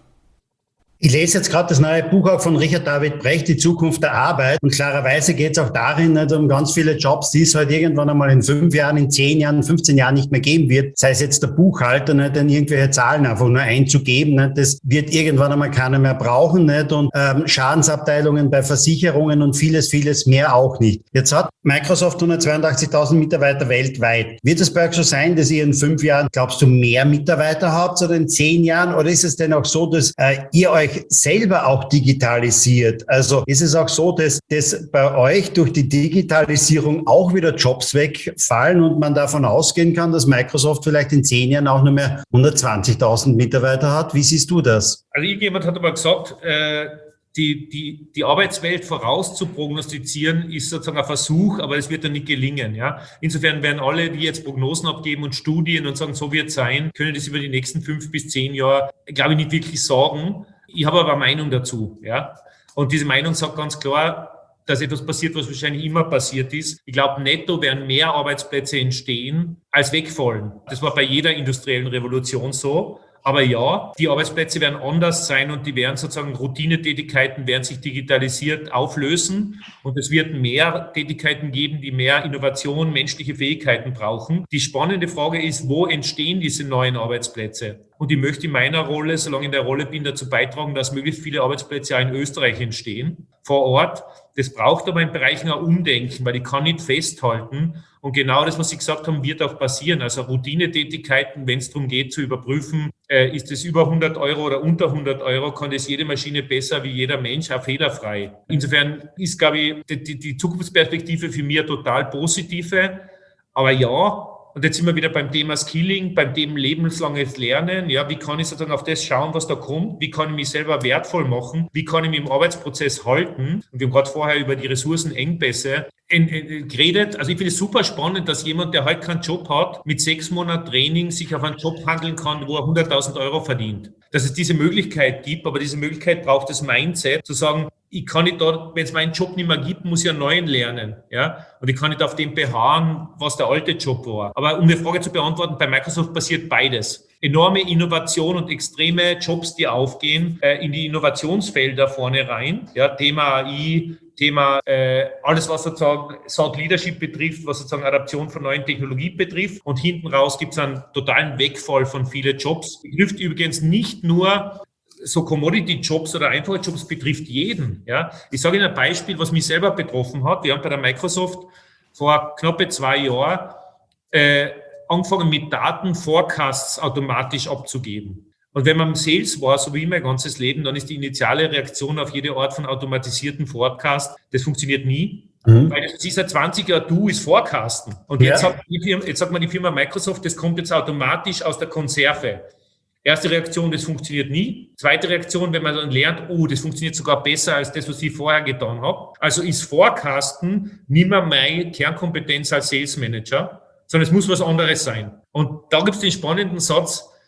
Ich lese jetzt gerade das neue Buch auch von Richard David Brecht, Die Zukunft der Arbeit. Und klarerweise geht es auch darin nicht um ganz viele Jobs, die es halt irgendwann einmal in fünf Jahren, in zehn Jahren, fünfzehn Jahren nicht mehr geben wird. Sei es jetzt der Buchhalter, nicht, denn irgendwelche Zahlen einfach nur einzugeben, nicht, das wird irgendwann einmal keiner mehr brauchen. Nicht, und ähm, Schadensabteilungen bei Versicherungen und vieles, vieles mehr auch nicht. Jetzt hat Microsoft hundertzweiundachtzigtausend Mitarbeiter weltweit. Wird es bei euch so sein, dass ihr in fünf Jahren, glaubst du, mehr Mitarbeiter habt oder in zehn Jahren? Oder ist es denn auch so, dass äh, ihr euch selber auch digitalisiert? Also ist es auch so, dass, dass bei euch durch die Digitalisierung auch wieder Jobs wegfallen und man davon ausgehen kann, dass Microsoft vielleicht in zehn Jahren auch nur mehr hundertzwanzigtausend Mitarbeiter hat? Wie siehst du das? Also irgendjemand hat aber gesagt, äh, die, die, die Arbeitswelt vorauszuprognostizieren ist sozusagen ein Versuch, aber es wird dann nicht gelingen. Ja? Insofern werden alle, die jetzt Prognosen abgeben und Studien und sagen, so wird es sein, können das über die nächsten fünf bis zehn Jahre, glaube ich, nicht wirklich sagen. Ich habe aber eine Meinung dazu, ja. Und diese Meinung sagt ganz klar, dass etwas passiert, was wahrscheinlich immer passiert ist. Ich glaube, netto werden mehr Arbeitsplätze entstehen, als wegfallen. Das war bei jeder industriellen Revolution so. Aber ja, die Arbeitsplätze werden anders sein und die werden sozusagen Routinetätigkeiten werden sich digitalisiert auflösen und es wird mehr Tätigkeiten geben, die mehr Innovation, menschliche Fähigkeiten brauchen. Die spannende Frage ist, wo entstehen diese neuen Arbeitsplätze? Und ich möchte in meiner Rolle, solange ich in der Rolle bin, dazu beitragen, dass möglichst viele Arbeitsplätze auch in Österreich entstehen, vor Ort. Das braucht aber in Bereichen ein Umdenken, weil ich kann nicht festhalten. Und genau das, was Sie gesagt haben, wird auch passieren. Also Routinetätigkeiten, wenn es darum geht, zu überprüfen, äh, ist es über hundert Euro oder unter hundert Euro, kann das jede Maschine besser wie jeder Mensch, auch fehlerfrei. Insofern ist, glaube ich, die, die Zukunftsperspektive für mich eine total positive. Aber ja, und jetzt sind wir wieder beim Thema Skilling, beim Thema lebenslanges Lernen. Ja, wie kann ich sozusagen auf das schauen, was da kommt? Wie kann ich mich selber wertvoll machen? Wie kann ich mich im Arbeitsprozess halten? Und wir haben gerade vorher über die Ressourcenengpässe geredet. Also ich finde es super spannend, dass jemand, der heute keinen Job hat, mit sechs Monaten Training sich auf einen Job handeln kann, wo er hunderttausend Euro verdient. Dass es diese Möglichkeit gibt, aber diese Möglichkeit braucht das Mindset, zu sagen, ich kann nicht da, wenn es meinen Job nicht mehr gibt, muss ich einen neuen lernen, ja. Und ich kann nicht auf dem beharren, was der alte Job war. Aber um die Frage zu beantworten, bei Microsoft passiert beides. Enorme Innovation und extreme Jobs, die aufgehen, äh, in die Innovationsfelder vorne rein. Ja, Thema A I, Thema äh, alles, was sozusagen Thought Leadership betrifft, was sozusagen Adaption von neuen Technologien betrifft. Und hinten raus gibt es einen totalen Wegfall von vielen Jobs. Betrifft übrigens nicht nur so Commodity-Jobs oder einfache Jobs, betrifft jeden. Ja, ich sage Ihnen ein Beispiel, was mich selber betroffen hat. Wir haben bei der Microsoft vor knappe zwei Jahren äh, angefangen mit Daten-Forecasts automatisch abzugeben. Und wenn man im Sales war, so wie mein ganzes Leben, dann ist die initiale Reaktion auf jede Art von automatisierten Forecast, das funktioniert nie. Mhm. Weil das ist seit zwanzig Jahren, du ist Forecasten. Und ja. jetzt, sagt die Firma, jetzt sagt man die Firma Microsoft, das kommt jetzt automatisch aus der Konserve. Erste Reaktion, das funktioniert nie. Zweite Reaktion, wenn man dann lernt, oh, das funktioniert sogar besser als das, was ich vorher getan habe. Also ist Forecasten nicht mehr meine Kernkompetenz als Sales Manager, sondern es muss was anderes sein. Und da gibt es den spannenden Satz,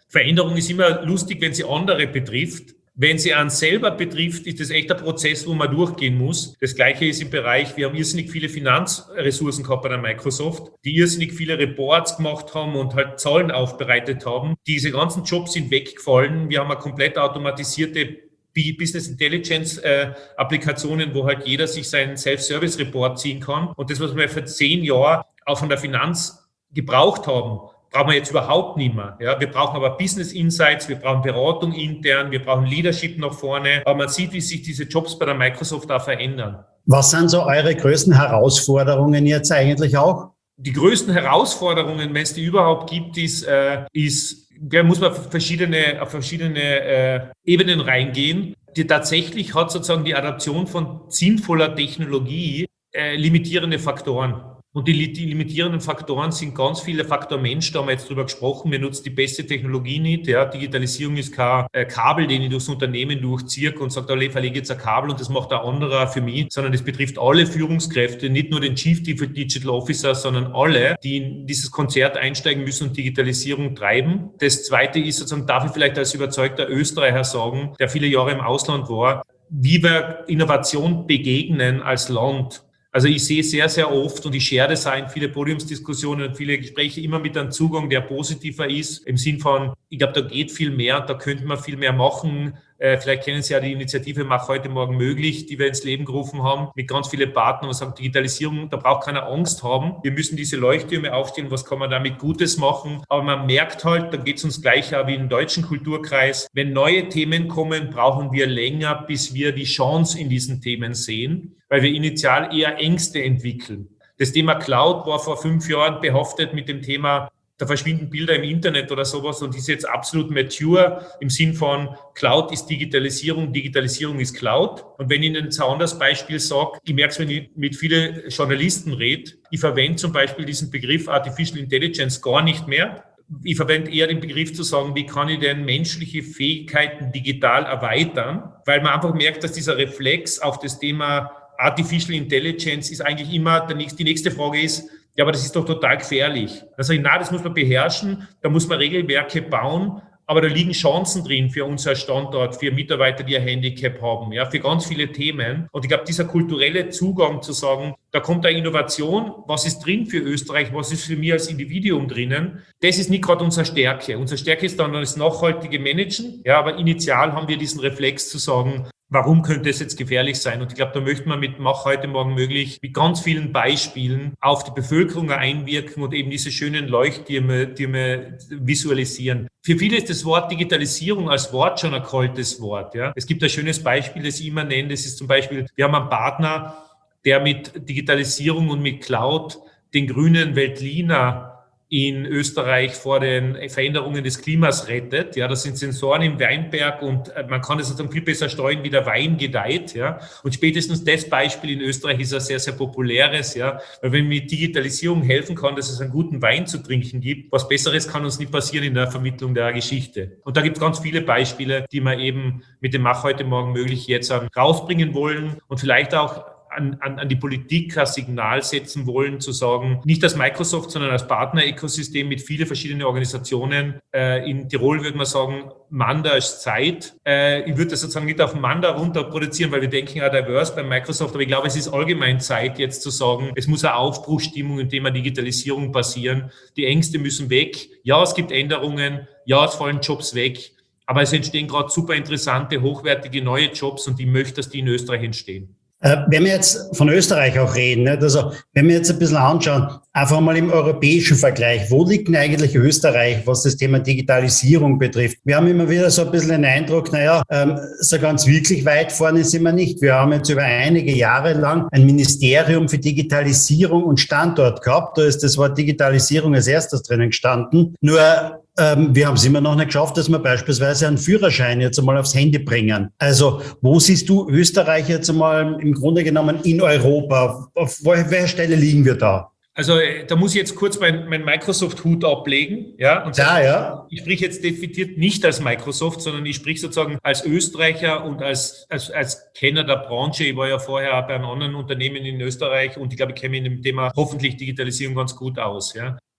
Veränderung ist immer lustig, wenn sie andere betrifft. Wenn sie einen selber betrifft, ist das echt ein Prozess, wo man durchgehen muss. Das Gleiche ist im Bereich, wir haben irrsinnig viele Finanzressourcen gehabt bei der Microsoft, die irrsinnig viele Reports gemacht haben und halt Zahlen aufbereitet haben. Diese ganzen Jobs sind weggefallen. Wir haben eine komplett automatisierte Business Intelligence äh, Applikationen, wo halt jeder sich seinen Self-Service Report ziehen kann. Und das, was wir vor zehn Jahren auch von der Finanz gebraucht haben, brauchen wir jetzt überhaupt nicht mehr. Ja, wir brauchen aber Business Insights, wir brauchen Beratung intern, wir brauchen Leadership nach vorne. Aber man sieht, wie sich diese Jobs bei der Microsoft da verändern. Was sind so eure größten Herausforderungen jetzt eigentlich auch? Die größten Herausforderungen, wenn es die überhaupt gibt, ist, äh, ist da muss man auf verschiedene, auf verschiedene äh, Ebenen reingehen. Die tatsächlich hat sozusagen die Adaption von sinnvoller Technologie äh, limitierende Faktoren. Und die, die limitierenden Faktoren sind ganz viele. Faktor Mensch, da haben wir jetzt drüber gesprochen. Wir nutzen die beste Technologie nicht. Ja, Digitalisierung ist kein äh, Kabel, den ich durchs Unternehmen durchziehe und sage, da verlege jetzt ein Kabel und das macht ein anderer für mich, sondern das betrifft alle Führungskräfte, nicht nur den Chief Digital Officer, sondern alle, die in dieses Konzert einsteigen müssen und Digitalisierung treiben. Das Zweite ist sozusagen, darf ich vielleicht als überzeugter Österreicher sagen, der viele Jahre im Ausland war, wie wir Innovation begegnen als Land. Also ich sehe sehr, sehr oft und ich share das auch in viele Podiumsdiskussionen und viele Gespräche immer mit einem Zugang, der positiver ist, im Sinn von, ich glaube, da geht viel mehr, da könnte man viel mehr machen. Äh, vielleicht kennen Sie ja die Initiative Mach heute Morgen möglich, die wir ins Leben gerufen haben, mit ganz vielen Partnern und sagen, Digitalisierung, da braucht keiner Angst haben. Wir müssen diese Leuchttürme aufstellen, was kann man damit Gutes machen? Aber man merkt halt, da geht es uns gleich auch wie im deutschen Kulturkreis, wenn neue Themen kommen, brauchen wir länger, bis wir die Chance in diesen Themen sehen, weil wir initial eher Ängste entwickeln. Das Thema Cloud war vor fünf Jahren behaftet mit dem Thema, da verschwinden Bilder im Internet oder sowas und ist jetzt absolut mature im Sinn von Cloud ist Digitalisierung, Digitalisierung ist Cloud. Und wenn ich Ihnen jetzt ein anderes Beispiel sage, ich merke es, wenn ich mit vielen Journalisten rede, ich verwende zum Beispiel diesen Begriff Artificial Intelligence gar nicht mehr. Ich verwende eher den Begriff zu sagen, wie kann ich denn menschliche Fähigkeiten digital erweitern, weil man einfach merkt, dass dieser Reflex auf das Thema Artificial Intelligence ist eigentlich immer, die nächste Frage ist, ja, aber das ist doch total gefährlich. Da sage ich, na, das muss man beherrschen, da muss man Regelwerke bauen, aber da liegen Chancen drin für unser Standort, für Mitarbeiter, die ein Handicap haben, ja, für ganz viele Themen. Und ich glaube, dieser kulturelle Zugang zu sagen, da kommt eine Innovation, was ist drin für Österreich, was ist für mich als Individuum drinnen, das ist nicht gerade unsere Stärke. Unsere Stärke ist dann das nachhaltige Managen, ja, aber initial haben wir diesen Reflex zu sagen, warum könnte es jetzt gefährlich sein? Und ich glaube, da möchte man mit Mach heute Morgen möglich mit ganz vielen Beispielen auf die Bevölkerung einwirken und eben diese schönen Leuchttürme Türme visualisieren. Für viele ist das Wort Digitalisierung als Wort schon ein kaltes Wort. Ja. Es gibt ein schönes Beispiel, das ich immer nenne. Das ist zum Beispiel, wir haben einen Partner, der mit Digitalisierung und mit Cloud den grünen Veltliner in Österreich vor den Veränderungen des Klimas rettet. Ja, das sind Sensoren im Weinberg und man kann es sozusagen viel besser steuern, wie der Wein gedeiht. Ja, und spätestens das Beispiel in Österreich ist ein sehr, sehr populäres. Ja, weil wenn man mit Digitalisierung helfen kann, dass es einen guten Wein zu trinken gibt, was Besseres kann uns nicht passieren in der Vermittlung der Geschichte. Und da gibt es ganz viele Beispiele, die wir eben mit dem Mach heute Morgen möglich jetzt rausbringen wollen und vielleicht auch An, an, an die Politik ein Signal setzen wollen, zu sagen, nicht als Microsoft, sondern als Partner-Ökosystem mit vielen verschiedenen Organisationen. Äh, in Tirol würde man sagen, Manda ist Zeit. Äh, ich würde das sozusagen nicht auf Manda runter produzieren, weil wir denken ja diverse bei Microsoft, aber ich glaube, es ist allgemein Zeit, jetzt zu sagen, es muss eine Aufbruchstimmung im Thema Digitalisierung passieren. Die Ängste müssen weg. Ja, es gibt Änderungen. Ja, es fallen Jobs weg. Aber es entstehen gerade super interessante, hochwertige neue Jobs und ich möchte, dass die in Österreich entstehen. Wenn wir jetzt von Österreich auch reden, nicht? Also wenn wir jetzt ein bisschen anschauen, einfach mal im europäischen Vergleich, wo liegt denn eigentlich Österreich, was das Thema Digitalisierung betrifft? Wir haben immer wieder so ein bisschen den Eindruck, naja, ähm, so ganz wirklich weit vorne sind wir nicht. Wir haben jetzt über einige Jahre lang ein Ministerium für Digitalisierung und Standort gehabt. Da ist das Wort Digitalisierung als erstes drinnen gestanden. Nur Ähm, wir haben es immer noch nicht geschafft, dass wir beispielsweise einen Führerschein jetzt einmal aufs Handy bringen. Also wo siehst du Österreich jetzt einmal im Grunde genommen in Europa? Auf welcher Stelle liegen wir da? Also da muss ich jetzt kurz mein, mein Microsoft-Hut ablegen. Ja, und ja, ja. Ich spreche jetzt definitiv nicht als Microsoft, sondern ich spreche sozusagen als Österreicher und als, als, als Kenner der Branche. Ich war ja vorher auch bei einem anderen Unternehmen in Österreich und ich glaube, ich kenne mich in dem Thema hoffentlich Digitalisierung ganz gut aus. Ja.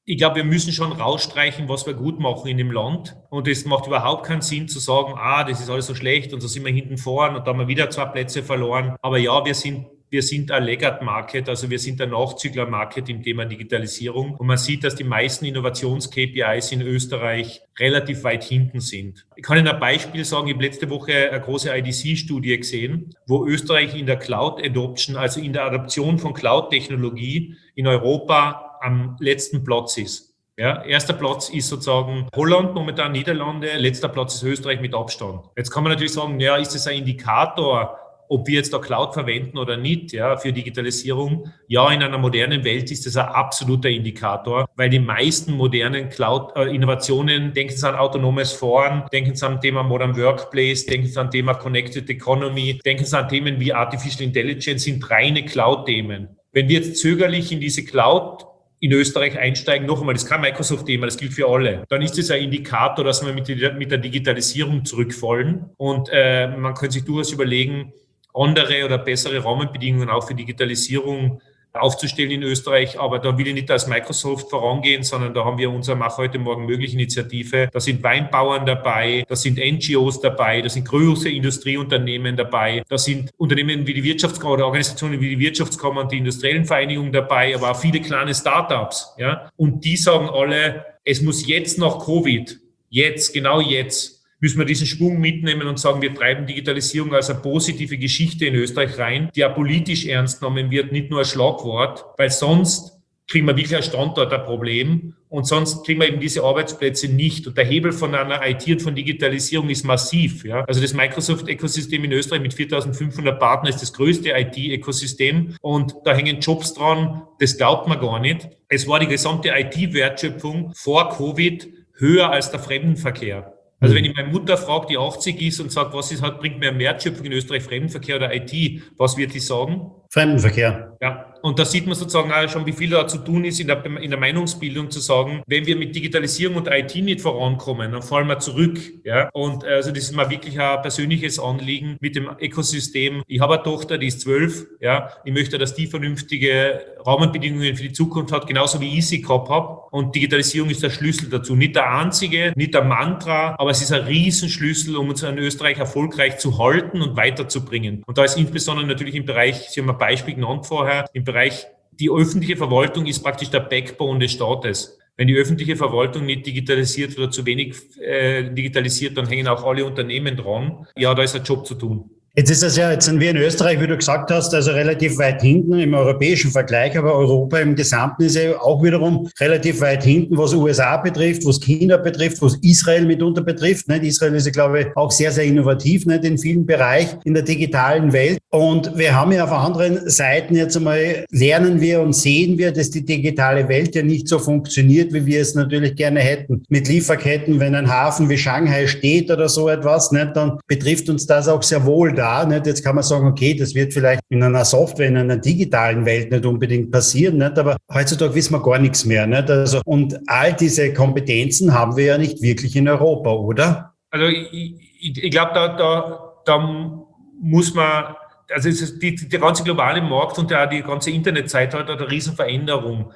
Ich glaube, wir müssen schon rausstreichen, was wir gut machen in dem Land. Und es macht überhaupt keinen Sinn zu sagen, ah, das ist alles so schlecht und so sind wir hinten vorn und da haben wir wieder zwei Plätze verloren. Aber ja, wir sind Wir sind ein Laggard-Market, also wir sind ein Nachzügler-Market im Thema Digitalisierung. Und man sieht, dass die meisten Innovations-K P Is in Österreich relativ weit hinten sind. Ich kann Ihnen ein Beispiel sagen, ich habe letzte Woche eine große I D C-Studie gesehen, wo Österreich in der Cloud-Adoption, also in der Adoption von Cloud-Technologie in Europa am letzten Platz ist. Ja, erster Platz ist sozusagen Holland, momentan Niederlande, letzter Platz ist Österreich mit Abstand. Jetzt kann man natürlich sagen, ja, ist das ein Indikator, ob wir jetzt da Cloud verwenden oder nicht, ja, für Digitalisierung? Ja, in einer modernen Welt ist das ein absoluter Indikator, weil die meisten modernen Cloud-Innovationen, denken Sie an autonomes Fahren, denken Sie an Thema Modern Workplace, denken Sie an Thema Connected Economy, denken Sie an Themen wie Artificial Intelligence, sind reine Cloud-Themen. Wenn wir jetzt zögerlich in diese Cloud in Österreich einsteigen, noch einmal, das ist kein Microsoft-Thema, das gilt für alle, dann ist das ein Indikator, dass wir mit der, mit der Digitalisierung zurückfallen. Und äh, man könnte sich durchaus überlegen, andere oder bessere Rahmenbedingungen auch für Digitalisierung aufzustellen in Österreich. Aber da will ich nicht als Microsoft vorangehen, sondern da haben wir unsere Mach heute Morgen möglich Initiative. Da sind Weinbauern dabei, da sind N G Os dabei, da sind große Industrieunternehmen dabei, da sind Unternehmen wie die Wirtschaftskammer oder Organisationen wie die Wirtschaftskammer und die industriellen Vereinigungen dabei, aber auch viele kleine Startups. Ja? Und die sagen alle, es muss jetzt nach Covid, jetzt, genau jetzt, müssen wir diesen Schwung mitnehmen und sagen, wir treiben Digitalisierung als eine positive Geschichte in Österreich rein, die auch politisch ernst genommen wird, nicht nur als Schlagwort, weil sonst kriegen wir wirklich ein Standort ein Problem und sonst kriegen wir eben diese Arbeitsplätze nicht. Und der Hebel von einer I T und von Digitalisierung ist massiv. Ja. Also das Microsoft-Ökosystem in Österreich mit viertausendfünfhundert Partnern ist das größte I T-Ökosystem und da hängen Jobs dran, das glaubt man gar nicht. Es war die gesamte I T-Wertschöpfung vor Covid höher als der Fremdenverkehr. Also wenn ich meine Mutter frage, die achtzig ist und sagt, was ist halt, bringt mehr Wertschöpfung in Österreich, Fremdenverkehr oder I T, was wird die sagen? Fremdenverkehr. Ja, und da sieht man sozusagen auch schon, wie viel da zu tun ist in der, in der Meinungsbildung, zu sagen, wenn wir mit Digitalisierung und I T nicht vorankommen, dann fallen wir zurück. Ja, und also das ist mir wirklich ein persönliches Anliegen mit dem Ökosystem. Ich habe eine Tochter, die ist zwölf. Ja, ich möchte, dass die vernünftige Rahmenbedingungen für die Zukunft hat, genauso wie ich sie gehabt habe. Und Digitalisierung ist der Schlüssel dazu. Nicht der einzige, nicht der Mantra, aber es ist ein Riesenschlüssel, um uns in Österreich erfolgreich zu halten und weiterzubringen. Und da ist insbesondere natürlich im Bereich, Sie haben ein Beispiel genannt vorher, im Bereich, die öffentliche Verwaltung ist praktisch der Backbone des Staates. Wenn die öffentliche Verwaltung nicht digitalisiert oder zu wenig äh, digitalisiert, dann hängen auch alle Unternehmen dran. Ja, da ist ein Job zu tun. Jetzt ist das ja, jetzt sind wir in Österreich, wie du gesagt hast, also relativ weit hinten im europäischen Vergleich, aber Europa im Gesamten ist ja auch wiederum relativ weit hinten, was U S A betrifft, was China betrifft, was Israel mitunter betrifft. Nicht? Israel ist ja, glaube ich, auch sehr, sehr innovativ, nicht? In vielen Bereichen in der digitalen Welt. Und wir haben ja auf anderen Seiten jetzt einmal, lernen wir und sehen wir, dass die digitale Welt ja nicht so funktioniert, wie wir es natürlich gerne hätten. Mit Lieferketten, wenn ein Hafen wie Shanghai steht oder so etwas, nicht? Dann betrifft uns das auch sehr wohl da. Nicht? Jetzt kann man sagen, okay, das wird vielleicht in einer Software, in einer digitalen Welt nicht unbedingt passieren, nicht? Aber heutzutage wissen wir gar nichts mehr. Nicht? Also, und all diese Kompetenzen haben wir ja nicht wirklich in Europa, oder? Also ich, ich, ich glaube, da, da, da muss man, also es ist die, der ganze globale Markt und der, die ganze Internetzeit hat eine Riesenveränderung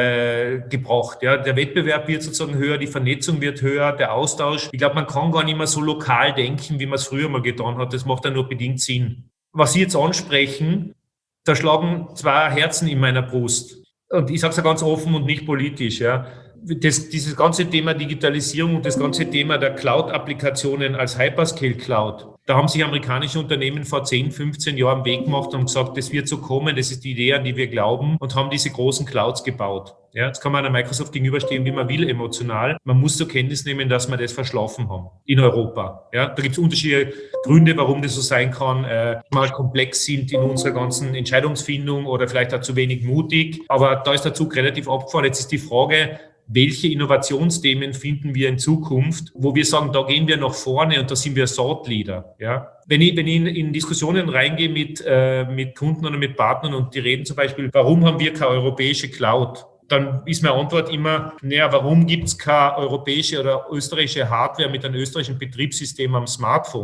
äh, gebracht. Ja. Der Wettbewerb wird sozusagen höher, die Vernetzung wird höher, der Austausch. Ich glaube, man kann gar nicht mehr so lokal denken, wie man es früher mal getan hat. Das macht dann nur bedingt Sinn. Was Sie jetzt ansprechen, da schlagen zwei Herzen in meiner Brust. Und ich sage es ja ganz offen und nicht politisch. Ja. Das, dieses ganze Thema Digitalisierung und das ganze Thema der Cloud-Applikationen als Hyperscale-Cloud, da haben sich amerikanische Unternehmen vor zehn, fünfzehn Jahren Weg gemacht und gesagt, das wird so kommen, das ist die Idee, an die wir glauben, und haben diese großen Clouds gebaut. Ja, jetzt kann man einer Microsoft gegenüberstehen, wie man will, emotional. Man muss zur Kenntnis nehmen, dass wir das verschlafen haben in Europa. Ja, da gibt es unterschiedliche Gründe, warum das so sein kann. Äh, mal komplex sind in unserer ganzen Entscheidungsfindung oder vielleicht auch zu wenig mutig. Aber da ist der Zug relativ abgefahren. Jetzt ist die Frage, welche Innovationsthemen finden wir in Zukunft, wo wir sagen, da gehen wir nach vorne und da sind wir Thought Leader. Ja? Wenn ich, wenn ich in, in Diskussionen reingehe mit, äh, mit Kunden oder mit Partnern und die reden zum Beispiel, warum haben wir keine europäische Cloud? Dann ist meine Antwort immer, naja, warum gibt es keine europäische oder österreichische Hardware mit einem österreichischen Betriebssystem am Smartphone?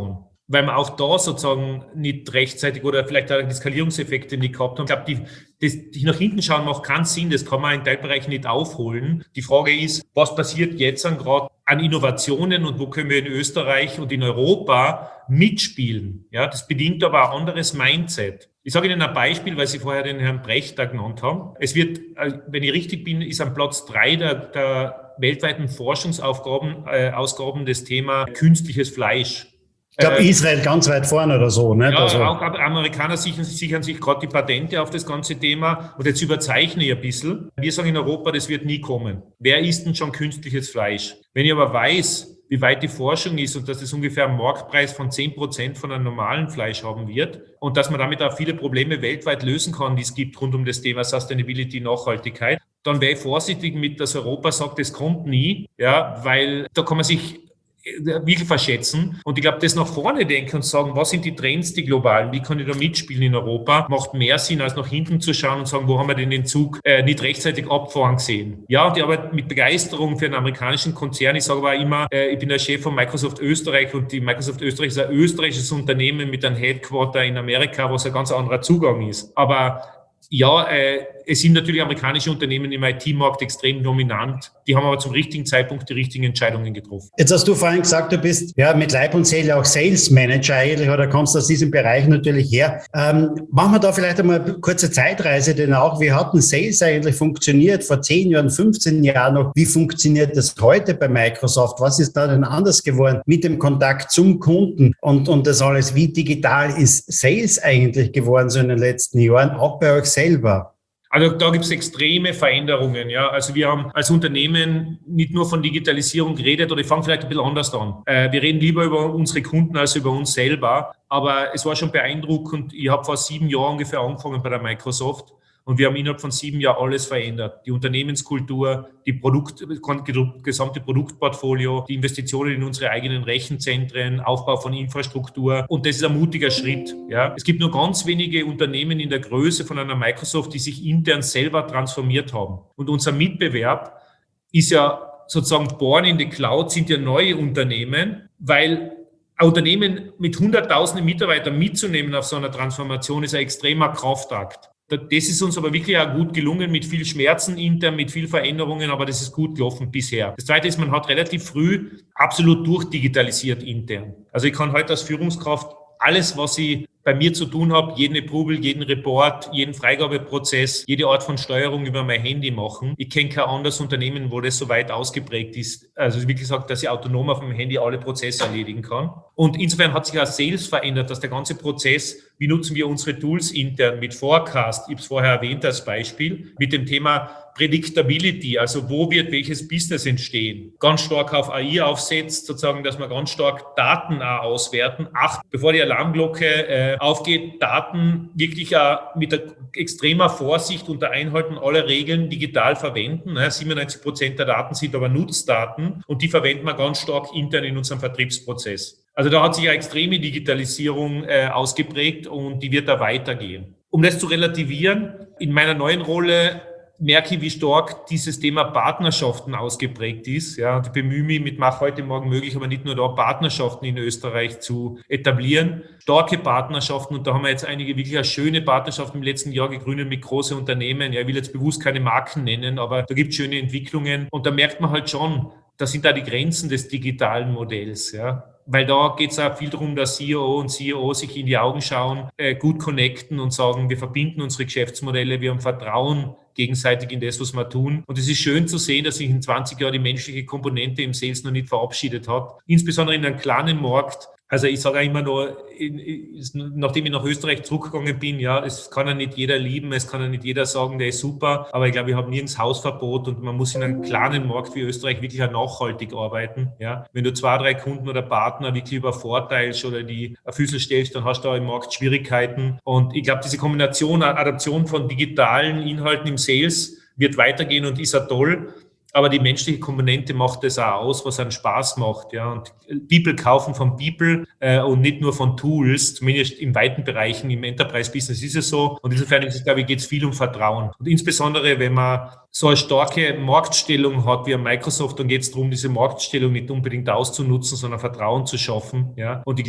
weil wir auch da sozusagen nicht rechtzeitig oder vielleicht auch die Skalierungseffekte nicht gehabt haben. Ich glaube, die, das, die nach hinten schauen macht keinen Sinn, das kann man in Teilbereichen nicht aufholen. Die Frage ist, was passiert jetzt an gerade an Innovationen und wo können wir in Österreich und in Europa mitspielen? Ja, das bedingt aber ein anderes Mindset. Ich sage Ihnen ein Beispiel, weil Sie vorher den Herrn Brecht da genannt haben. Es wird, wenn ich richtig bin, ist am Platz drei der, der weltweiten Forschungsaufgaben, äh, Ausgaben das Thema künstliches Fleisch. Ich glaube, äh, Israel ganz weit vorne oder so. Nicht? Ja, also. Auch Amerikaner sichern, sichern sich gerade die Patente auf das ganze Thema. Und jetzt überzeichne ich ein bisschen. Wir sagen in Europa, das wird nie kommen. Wer isst denn schon künstliches Fleisch? Wenn ich aber weiß, wie weit die Forschung ist und dass das ungefähr einen Marktpreis von zehn Prozent von einem normalen Fleisch haben wird und dass man damit auch viele Probleme weltweit lösen kann, die es gibt rund um das Thema Sustainability, Nachhaltigkeit, dann wäre ich vorsichtig mit, dass Europa sagt, das kommt nie, ja, weil da kann man sich wirklich verschätzen. Und ich glaube, das nach vorne denken und sagen, was sind die Trends, die globalen, wie kann ich da mitspielen in Europa, macht mehr Sinn, als nach hinten zu schauen und sagen, wo haben wir denn den Zug äh, nicht rechtzeitig abfahren gesehen. Ja, und ich arbeite mit Begeisterung für einen amerikanischen Konzern. Ich sage aber immer, äh, ich bin der Chef von Microsoft Österreich und die Microsoft Österreich ist ein österreichisches Unternehmen mit einem Headquarter in Amerika, was ein ganz anderer Zugang ist. Aber ja, äh, es sind natürlich amerikanische Unternehmen im I T-Markt extrem dominant. Die haben aber zum richtigen Zeitpunkt die richtigen Entscheidungen getroffen. Jetzt hast du vorhin gesagt, du bist ja mit Leib und Seele auch Sales Manager eigentlich oder kommst aus diesem Bereich natürlich her. Ähm, machen wir da vielleicht einmal eine kurze Zeitreise, denn auch, wie hat denn Sales eigentlich funktioniert vor zehn Jahren, fünfzehn Jahren noch? Wie funktioniert das heute bei Microsoft? Was ist da denn anders geworden mit dem Kontakt zum Kunden und, und das alles? Wie digital ist Sales eigentlich geworden so in den letzten Jahren, auch bei euch selber? Also da gibt es extreme Veränderungen. Ja. Also wir haben als Unternehmen nicht nur von Digitalisierung geredet, oder ich fange vielleicht ein bisschen anders an. Äh, wir reden lieber über unsere Kunden als über uns selber. Aber es war schon beeindruckend. Ich habe vor sieben Jahren ungefähr angefangen bei der Microsoft. Und wir haben innerhalb von sieben Jahren alles verändert. Die Unternehmenskultur, die Produkt, gesamte Produktportfolio, die Investitionen in unsere eigenen Rechenzentren, Aufbau von Infrastruktur. Und das ist ein mutiger Schritt. Ja. Es gibt nur ganz wenige Unternehmen in der Größe von einer Microsoft, die sich intern selber transformiert haben. Und unser Mitbewerb ist ja sozusagen born in the cloud, sind ja neue Unternehmen, weil ein Unternehmen mit hunderttausenden Mitarbeitern mitzunehmen auf so einer Transformation ist ein extremer Kraftakt. Das ist uns aber wirklich auch gut gelungen, mit viel Schmerzen intern, mit viel Veränderungen, aber das ist gut gelaufen bisher. Das Zweite ist, man hat relativ früh absolut durchdigitalisiert intern. Also ich kann heute als Führungskraft alles, was ich bei mir zu tun habe, jeden Approval, jeden Report, jeden Freigabeprozess, jede Art von Steuerung über mein Handy machen. Ich kenne kein anderes Unternehmen, wo das so weit ausgeprägt ist. Also wie gesagt, dass ich autonom auf dem Handy alle Prozesse erledigen kann. Und insofern hat sich auch Sales verändert, dass der ganze Prozess, wie nutzen wir unsere Tools intern mit Forecast, ich habe es vorher erwähnt als Beispiel, mit dem Thema Predictability, also wo wird welches Business entstehen, ganz stark auf A I aufsetzt, sozusagen, dass wir ganz stark Daten auch auswerten. Acht, bevor die Alarmglocke äh, aufgeht, Daten wirklich auch mit extremer Vorsicht unter Einhalten aller Regeln digital verwenden. Ne? siebenundneunzig Prozent der Daten sind aber Nutzdaten und die verwenden wir ganz stark intern in unserem Vertriebsprozess. Also da hat sich eine extreme Digitalisierung äh, ausgeprägt und die wird da weitergehen. Um das zu relativieren, in meiner neuen Rolle merke ich, wie stark dieses Thema Partnerschaften ausgeprägt ist. Ja, und ich bemühe mich mit Mach heute Morgen möglich, aber nicht nur da, Partnerschaften in Österreich zu etablieren. Starke Partnerschaften, und da haben wir jetzt einige wirklich eine schöne Partnerschaften im letzten Jahr gegründet mit großen Unternehmen. Ja, ich will jetzt bewusst keine Marken nennen, aber da gibt es schöne Entwicklungen. Und da merkt man halt schon, das sind da die Grenzen des digitalen Modells, ja. Weil da geht es auch viel darum, dass C E O und C E O sich in die Augen schauen, äh, gut connecten und sagen, wir verbinden unsere Geschäftsmodelle, wir haben Vertrauen gegenseitig in das, was wir tun. Und es ist schön zu sehen, dass sich in zwanzig Jahren die menschliche Komponente im Sales noch nicht verabschiedet hat. Insbesondere in einem kleinen Markt. Also ich sage auch immer nur, in, in, nachdem ich nach Österreich zurückgegangen bin, ja, es kann ja nicht jeder lieben, es kann ja nicht jeder sagen, der ist super, aber ich glaube, wir haben nirgends Hausverbot und man muss in einem kleinen Markt wie Österreich wirklich auch nachhaltig arbeiten. Ja. Wenn du zwei, drei Kunden oder Partner wirklich übervorteilst oder die auf Füße stellst, dann hast du auch im Markt Schwierigkeiten. Und ich glaube, diese Kombination, Adaption von digitalen Inhalten im Sales wird weitergehen und ist ja toll. Aber die menschliche Komponente macht das auch aus, was einen Spaß macht. Ja. Und People kaufen von People äh, und nicht nur von Tools, zumindest in weiten Bereichen, im Enterprise-Business ist es so. Und insofern ist es, glaube ich, geht es viel um Vertrauen. Und insbesondere, wenn man so eine starke Marktstellung hat wie Microsoft, dann geht es darum, diese Marktstellung nicht unbedingt auszunutzen, sondern Vertrauen zu schaffen. Ja. Und ich glaube,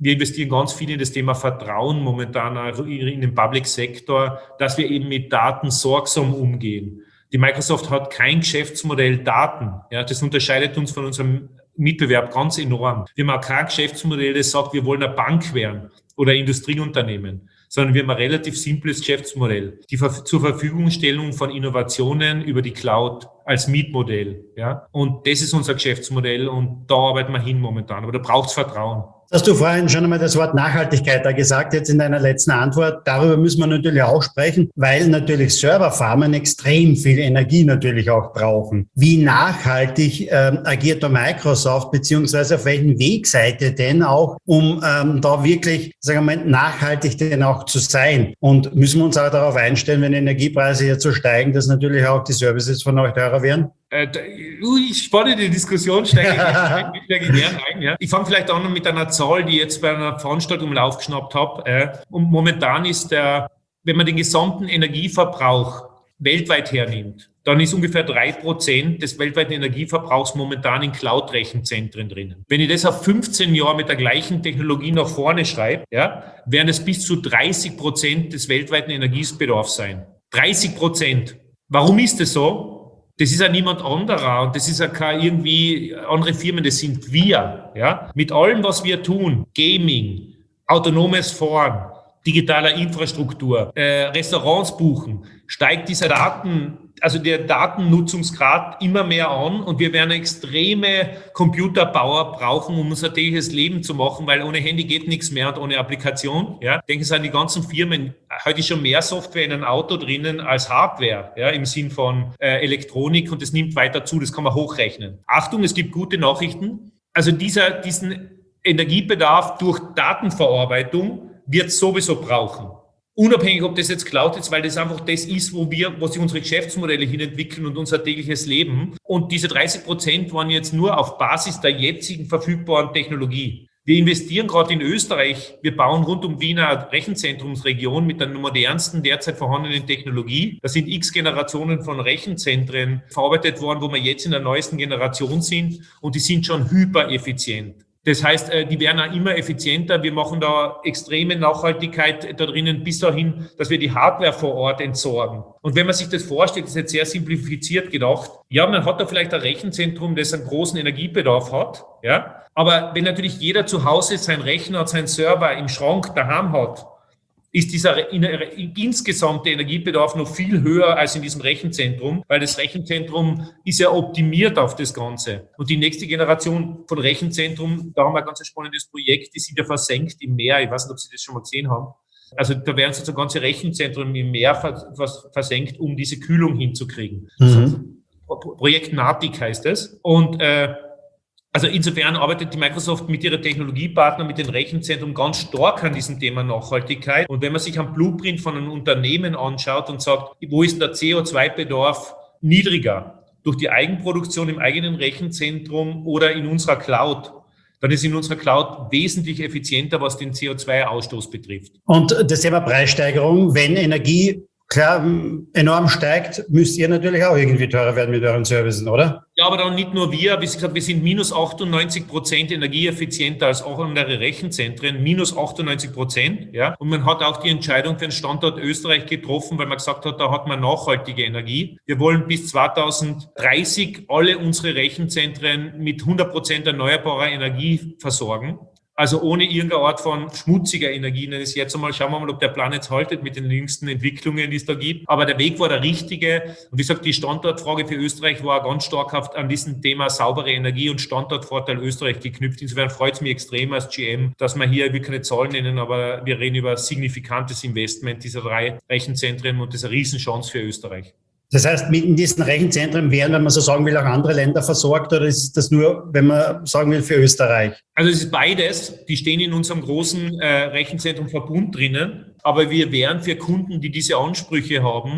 Wir investieren ganz viel in das Thema Vertrauen momentan in den Public Sector, dass wir eben mit Daten sorgsam umgehen. Die Microsoft hat kein Geschäftsmodell Daten. Ja, das unterscheidet uns von unserem Mitbewerb ganz enorm. Wir haben auch kein Geschäftsmodell, das sagt, wir wollen eine Bank werden oder Industrieunternehmen, sondern wir haben ein relativ simples Geschäftsmodell. Die Ver- zur Verfügungstellung von Innovationen über die Cloud als Mietmodell. Ja? Und das ist unser Geschäftsmodell und da arbeiten wir hin momentan. Aber da braucht es Vertrauen. Hast du vorhin schon einmal das Wort Nachhaltigkeit da gesagt, jetzt in deiner letzten Antwort. Darüber müssen wir natürlich auch sprechen, weil natürlich Serverfarmen extrem viel Energie natürlich auch brauchen. Wie nachhaltig ähm, agiert da Microsoft, beziehungsweise auf welchem Weg seid ihr denn auch, um ähm, da wirklich, sagen wir mal, nachhaltig denn auch zu sein? Und müssen wir uns auch darauf einstellen, wenn Energiepreise jetzt so steigen, dass natürlich auch die Services von euch teurer werden? Äh, spannende Diskussion, steige ich, steige ich gerne ein. Ja. Ich fange vielleicht auch noch mit einer Zahl, die ich jetzt bei einer Veranstaltung mal aufgeschnappt habe. Äh, und momentan ist der, wenn man den gesamten Energieverbrauch weltweit hernimmt, dann ist ungefähr drei Prozent des weltweiten Energieverbrauchs momentan in Cloud-Rechenzentren drinnen. Wenn ich das auf fünfzehn Jahre mit der gleichen Technologie nach vorne schreibe, ja, werden es bis zu dreißig Prozent des weltweiten Energiebedarfs sein. dreißig Prozent. Warum ist das so? Das ist ja niemand anderer und das ist ja keine irgendwie andere Firmen, das sind wir. Ja? Mit allem, was wir tun, Gaming, autonomes Fahren, digitaler Infrastruktur, äh, Restaurants buchen, steigt dieser Daten, also der Datennutzungsgrad immer mehr an und wir werden extreme Computerbauer brauchen, um unser tägliches Leben zu machen, weil ohne Handy geht nichts mehr und ohne Applikation. Ja, denken Sie an die ganzen Firmen. Heute ist schon mehr Software in einem Auto drinnen als Hardware, ja, im Sinn von äh, Elektronik und das nimmt weiter zu, das kann man hochrechnen. Achtung, es gibt gute Nachrichten. Also dieser, diesen Energiebedarf durch Datenverarbeitung wird es sowieso brauchen. Unabhängig, ob das jetzt Cloud ist, weil das einfach das ist, wo wir, wo sich unsere Geschäftsmodelle hin entwickeln und unser tägliches Leben. Und diese dreißig Prozent waren jetzt nur auf Basis der jetzigen verfügbaren Technologie. Wir investieren gerade in Österreich. Wir bauen rund um Wien eine Rechenzentrumsregion mit der modernsten derzeit vorhandenen Technologie. Da sind x Generationen von Rechenzentren verarbeitet worden, wo wir jetzt in der neuesten Generation sind. Und die sind schon hypereffizient. Das heißt, die werden auch immer effizienter. Wir machen da extreme Nachhaltigkeit da drinnen bis dahin, dass wir die Hardware vor Ort entsorgen. Und wenn man sich das vorstellt, das ist jetzt sehr simplifiziert gedacht. Ja, man hat da vielleicht ein Rechenzentrum, das einen großen Energiebedarf hat. Ja, aber wenn natürlich jeder zu Hause sein Rechner, sein Server im Schrank daheim hat, ist dieser insgesamte Energiebedarf noch viel höher als in diesem Rechenzentrum, weil das Rechenzentrum ist ja optimiert auf das Ganze. Und die nächste Generation von Rechenzentrum, da haben wir ein ganz spannendes Projekt, die sind ja versenkt im Meer. Ich weiß nicht, ob Sie das schon mal gesehen haben. Also da werden so ganze Rechenzentren im Meer versenkt, um diese Kühlung hinzukriegen. Mhm. Projekt Natic heißt es. Und äh, Also insofern arbeitet die Microsoft mit ihrer Technologiepartner, mit den Rechenzentren ganz stark an diesem Thema Nachhaltigkeit. Und wenn man sich am Blueprint von einem Unternehmen anschaut und sagt, wo ist denn der C O zwei Bedarf niedriger? Durch die Eigenproduktion im eigenen Rechenzentrum oder in unserer Cloud? Dann ist in unserer Cloud wesentlich effizienter, was den C O zwei Ausstoß betrifft. Und das Thema Preissteigerung, wenn Energie klar enorm steigt, müsst ihr natürlich auch irgendwie teurer werden mit euren Services, oder? Ja, aber dann nicht nur wir. Wie gesagt, wir sind minus achtundneunzig Prozent energieeffizienter als auch andere Rechenzentren. Minus achtundneunzig Prozent, ja. Und man hat auch die Entscheidung für den Standort Österreich getroffen, weil man gesagt hat, da hat man nachhaltige Energie. Wir wollen bis zweitausenddreißig alle unsere Rechenzentren mit hundert Prozent erneuerbarer Energie versorgen. Also ohne irgendeine Art von schmutziger Energie. Das ist jetzt einmal, schauen wir mal, ob der Plan jetzt haltet mit den jüngsten Entwicklungen, die es da gibt. Aber der Weg war der richtige. Und wie gesagt, die Standortfrage für Österreich war ganz stark an diesem Thema saubere Energie und Standortvorteil Österreich geknüpft. Insofern freut es mich extrem als G M, dass wir hier, wir können keine Zahlen nennen, aber wir reden über signifikantes Investment dieser drei Rechenzentren und das ist eine Riesenchance für Österreich. Das heißt, mit in diesen Rechenzentren werden, wenn man so sagen will, auch andere Länder versorgt, oder ist das nur, wenn man sagen will, für Österreich? Also es ist beides. Die stehen in unserem großen äh, Rechenzentrum Verbund drinnen. Aber wir werden für Kunden, die diese Ansprüche haben,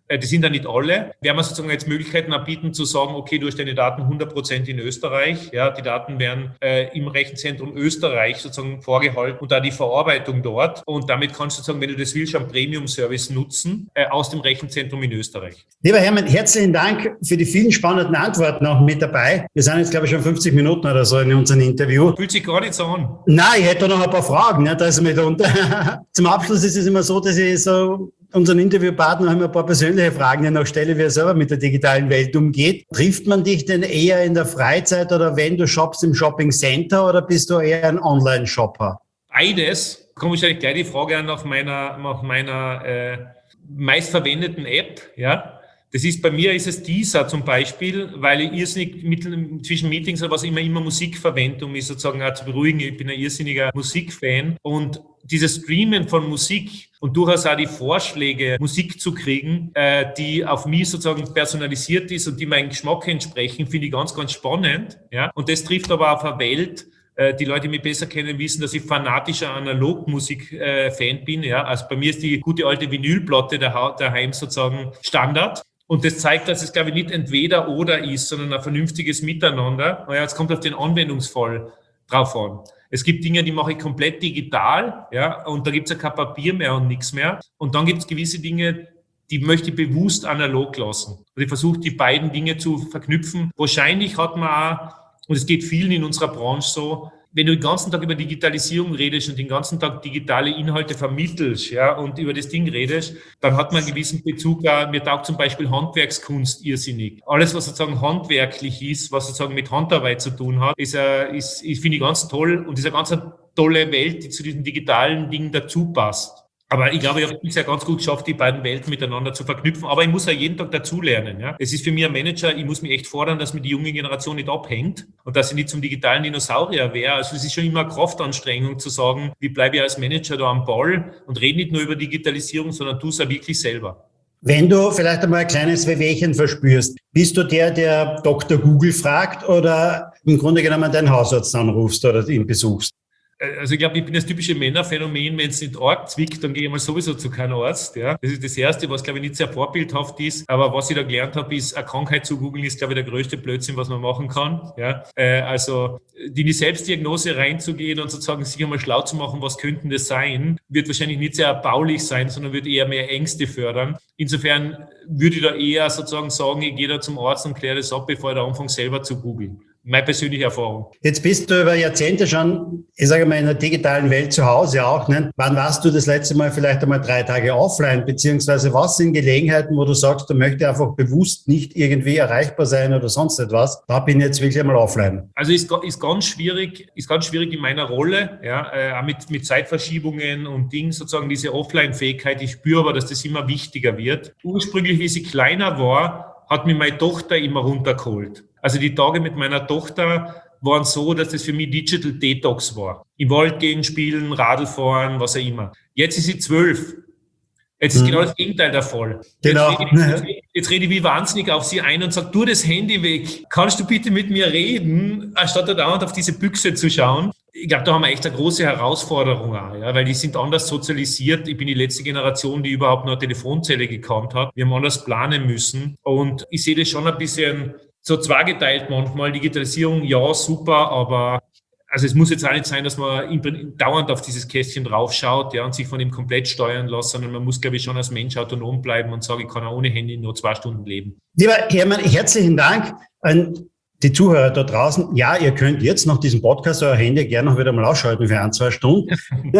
Die sind ja nicht alle. Werden wir sozusagen jetzt Möglichkeiten anbieten zu sagen, okay, du hast deine Daten hundert Prozent in Österreich. Ja, die Daten werden äh, im Rechenzentrum Österreich sozusagen vorgehalten und da die Verarbeitung dort. Und damit kannst du sozusagen, wenn du das willst, einen Premium-Service nutzen äh, aus dem Rechenzentrum in Österreich. Lieber Hermann, herzlichen Dank für die vielen spannenden Antworten auch mit dabei. Wir sind jetzt, glaube ich, schon fünfzig Minuten oder so in unserem Interview. Fühlt sich gar nicht so an. Nein, ich hätte noch ein paar Fragen. Ne? Da ist mit unter. Zum Abschluss ist es immer so, dass ich so unseren Interviewpartner haben ein paar persönliche Fragen, die ich noch stelle, wie er selber mit der digitalen Welt umgeht. Trifft man dich denn eher in der Freizeit oder wenn du shoppst im Shopping Center oder bist du eher ein Online-Shopper? Beides. Kommt wahrscheinlich gleich die Frage an nach meiner, nach meiner äh, meistverwendeten App. Ja. Das ist, bei mir ist es Deezer zum Beispiel, weil ich irrsinnig mit, zwischen Meetings oder was immer, immer Musik verwende, um mich sozusagen auch zu beruhigen. Ich bin ein irrsinniger Musikfan und dieses Streamen von Musik und durchaus auch die Vorschläge, Musik zu kriegen, äh, die auf mich sozusagen personalisiert ist und die meinem Geschmack entsprechen, finde ich ganz, ganz spannend. Ja? Und das trifft aber auf eine Welt, äh, die Leute, die mich besser kennen, wissen, dass ich fanatischer Analogmusik-Fan äh, bin. Ja? Also bei mir ist die gute alte Vinylplatte daha- daheim sozusagen Standard. Und das zeigt, dass es, glaube ich, nicht entweder oder ist, sondern ein vernünftiges Miteinander. Naja, jetzt kommt auf den Anwendungsfall drauf an. Es gibt Dinge, die mache ich komplett digital, ja, und da gibt es ja kein Papier mehr und nichts mehr. Und dann gibt es gewisse Dinge, die möchte ich bewusst analog lassen. Und ich versuche, die beiden Dinge zu verknüpfen. Wahrscheinlich hat man auch, und es geht vielen in unserer Branche so, wenn du den ganzen Tag über Digitalisierung redest und den ganzen Tag digitale Inhalte vermittelst, ja, und über das Ding redest, dann hat man einen gewissen Bezug. Auch, mir taugt zum Beispiel Handwerkskunst irrsinnig. Alles, was sozusagen handwerklich ist, was sozusagen mit Handarbeit zu tun hat, ist, äh, ist, ist finde ich ganz toll und ist eine ganz tolle Welt, die zu diesen digitalen Dingen dazu passt. Aber ich glaube, ich habe es bisher ganz gut geschafft, die beiden Welten miteinander zu verknüpfen. Aber ich muss ja jeden Tag dazulernen. Ja? Es ist für mich ein Manager, ich muss mich echt fordern, dass mir die junge Generation nicht abhängt und dass ich nicht zum digitalen Dinosaurier wäre. Also es ist schon immer eine Kraftanstrengung zu sagen, wie bleibe ich als Manager da am Ball und rede nicht nur über Digitalisierung, sondern tu es auch wirklich selber. Wenn du vielleicht einmal ein kleines Wehwehchen verspürst, bist du der, der Doktor Google fragt oder im Grunde genommen deinen Hausarzt anrufst oder ihn besuchst? Also ich glaube, ich bin das typische Männerphänomen, wenn es nicht arg zwickt, dann gehe ich mal sowieso zu keinem Arzt. Ja. Das ist das Erste, was, glaube ich, nicht sehr vorbildhaft ist. Aber was ich da gelernt habe, ist, eine Krankheit zu googeln, ist, glaube ich, der größte Blödsinn, was man machen kann. Ja. Äh, also in die Selbstdiagnose reinzugehen und sozusagen sich einmal schlau zu machen, was könnten das sein, wird wahrscheinlich nicht sehr erbaulich sein, sondern wird eher mehr Ängste fördern. Insofern würde ich da eher sozusagen sagen, ich gehe da zum Arzt und kläre das ab, bevor ich da anfange, selber zu googeln. Meine persönliche Erfahrung. Jetzt bist du über Jahrzehnte schon, ich sage mal, in der digitalen Welt zu Hause auch. Ne? Wann warst du das letzte Mal vielleicht einmal drei Tage offline? Beziehungsweise was sind Gelegenheiten, wo du sagst, du möchtest einfach bewusst nicht irgendwie erreichbar sein oder sonst etwas? Da bin ich jetzt wirklich einmal offline. Also ist, ist ganz schwierig, ist ganz schwierig in meiner Rolle, ja, äh, mit, mit Zeitverschiebungen und Dingen sozusagen diese Offline-Fähigkeit. Ich spüre aber, dass das immer wichtiger wird. Ursprünglich, wie sie kleiner war, hat mich meine Tochter immer runtergeholt. Also die Tage mit meiner Tochter waren so, dass das für mich Digital Detox war. Im Wald gehen, spielen, Radl fahren, was auch immer. Jetzt ist sie zwölf. Jetzt ist mhm. genau das Gegenteil der Fall. Genau. Jetzt rede, ich, jetzt rede ich wie wahnsinnig auf sie ein und sage, tu das Handy weg. Kannst du bitte mit mir reden, anstatt da dauernd auf diese Büchse zu schauen? Ich glaube, da haben wir echt eine große Herausforderung auch, ja, weil die sind anders sozialisiert. Ich bin die letzte Generation, die überhaupt noch eine Telefonzelle gekannt hat. Wir haben anders planen müssen. Und ich sehe das schon ein bisschen so zweigeteilt manchmal. Digitalisierung, ja, super, aber also es muss jetzt auch nicht sein, dass man dauernd auf dieses Kästchen draufschaut, ja, und sich von ihm komplett steuern lässt, sondern man muss, glaube ich, schon als Mensch autonom bleiben und sagen, ich kann auch ohne Handy nur zwei Stunden leben. Lieber Hermann, herzlichen Dank an die Zuhörer da draußen. Ja, ihr könnt jetzt nach diesem Podcast euer Handy gerne noch wieder mal ausschalten für ein, zwei Stunden.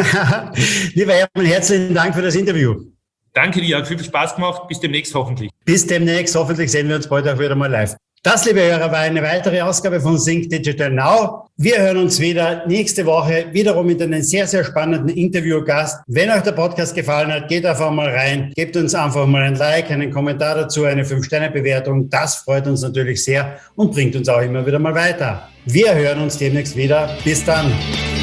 Lieber Hermann, herzlichen Dank für das Interview. Danke dir, hat viel Spaß gemacht. Bis demnächst hoffentlich. Bis demnächst. Hoffentlich sehen wir uns bald auch wieder mal live. Das, liebe Hörer, war eine weitere Ausgabe von Think Digital Now. Wir hören uns wieder nächste Woche, wiederum mit einem sehr, sehr spannenden Interviewgast. Wenn euch der Podcast gefallen hat, geht einfach mal rein, gebt uns einfach mal ein Like, einen Kommentar dazu, eine fünf Sterne Bewertung. Das freut uns natürlich sehr und bringt uns auch immer wieder mal weiter. Wir hören uns demnächst wieder. Bis dann.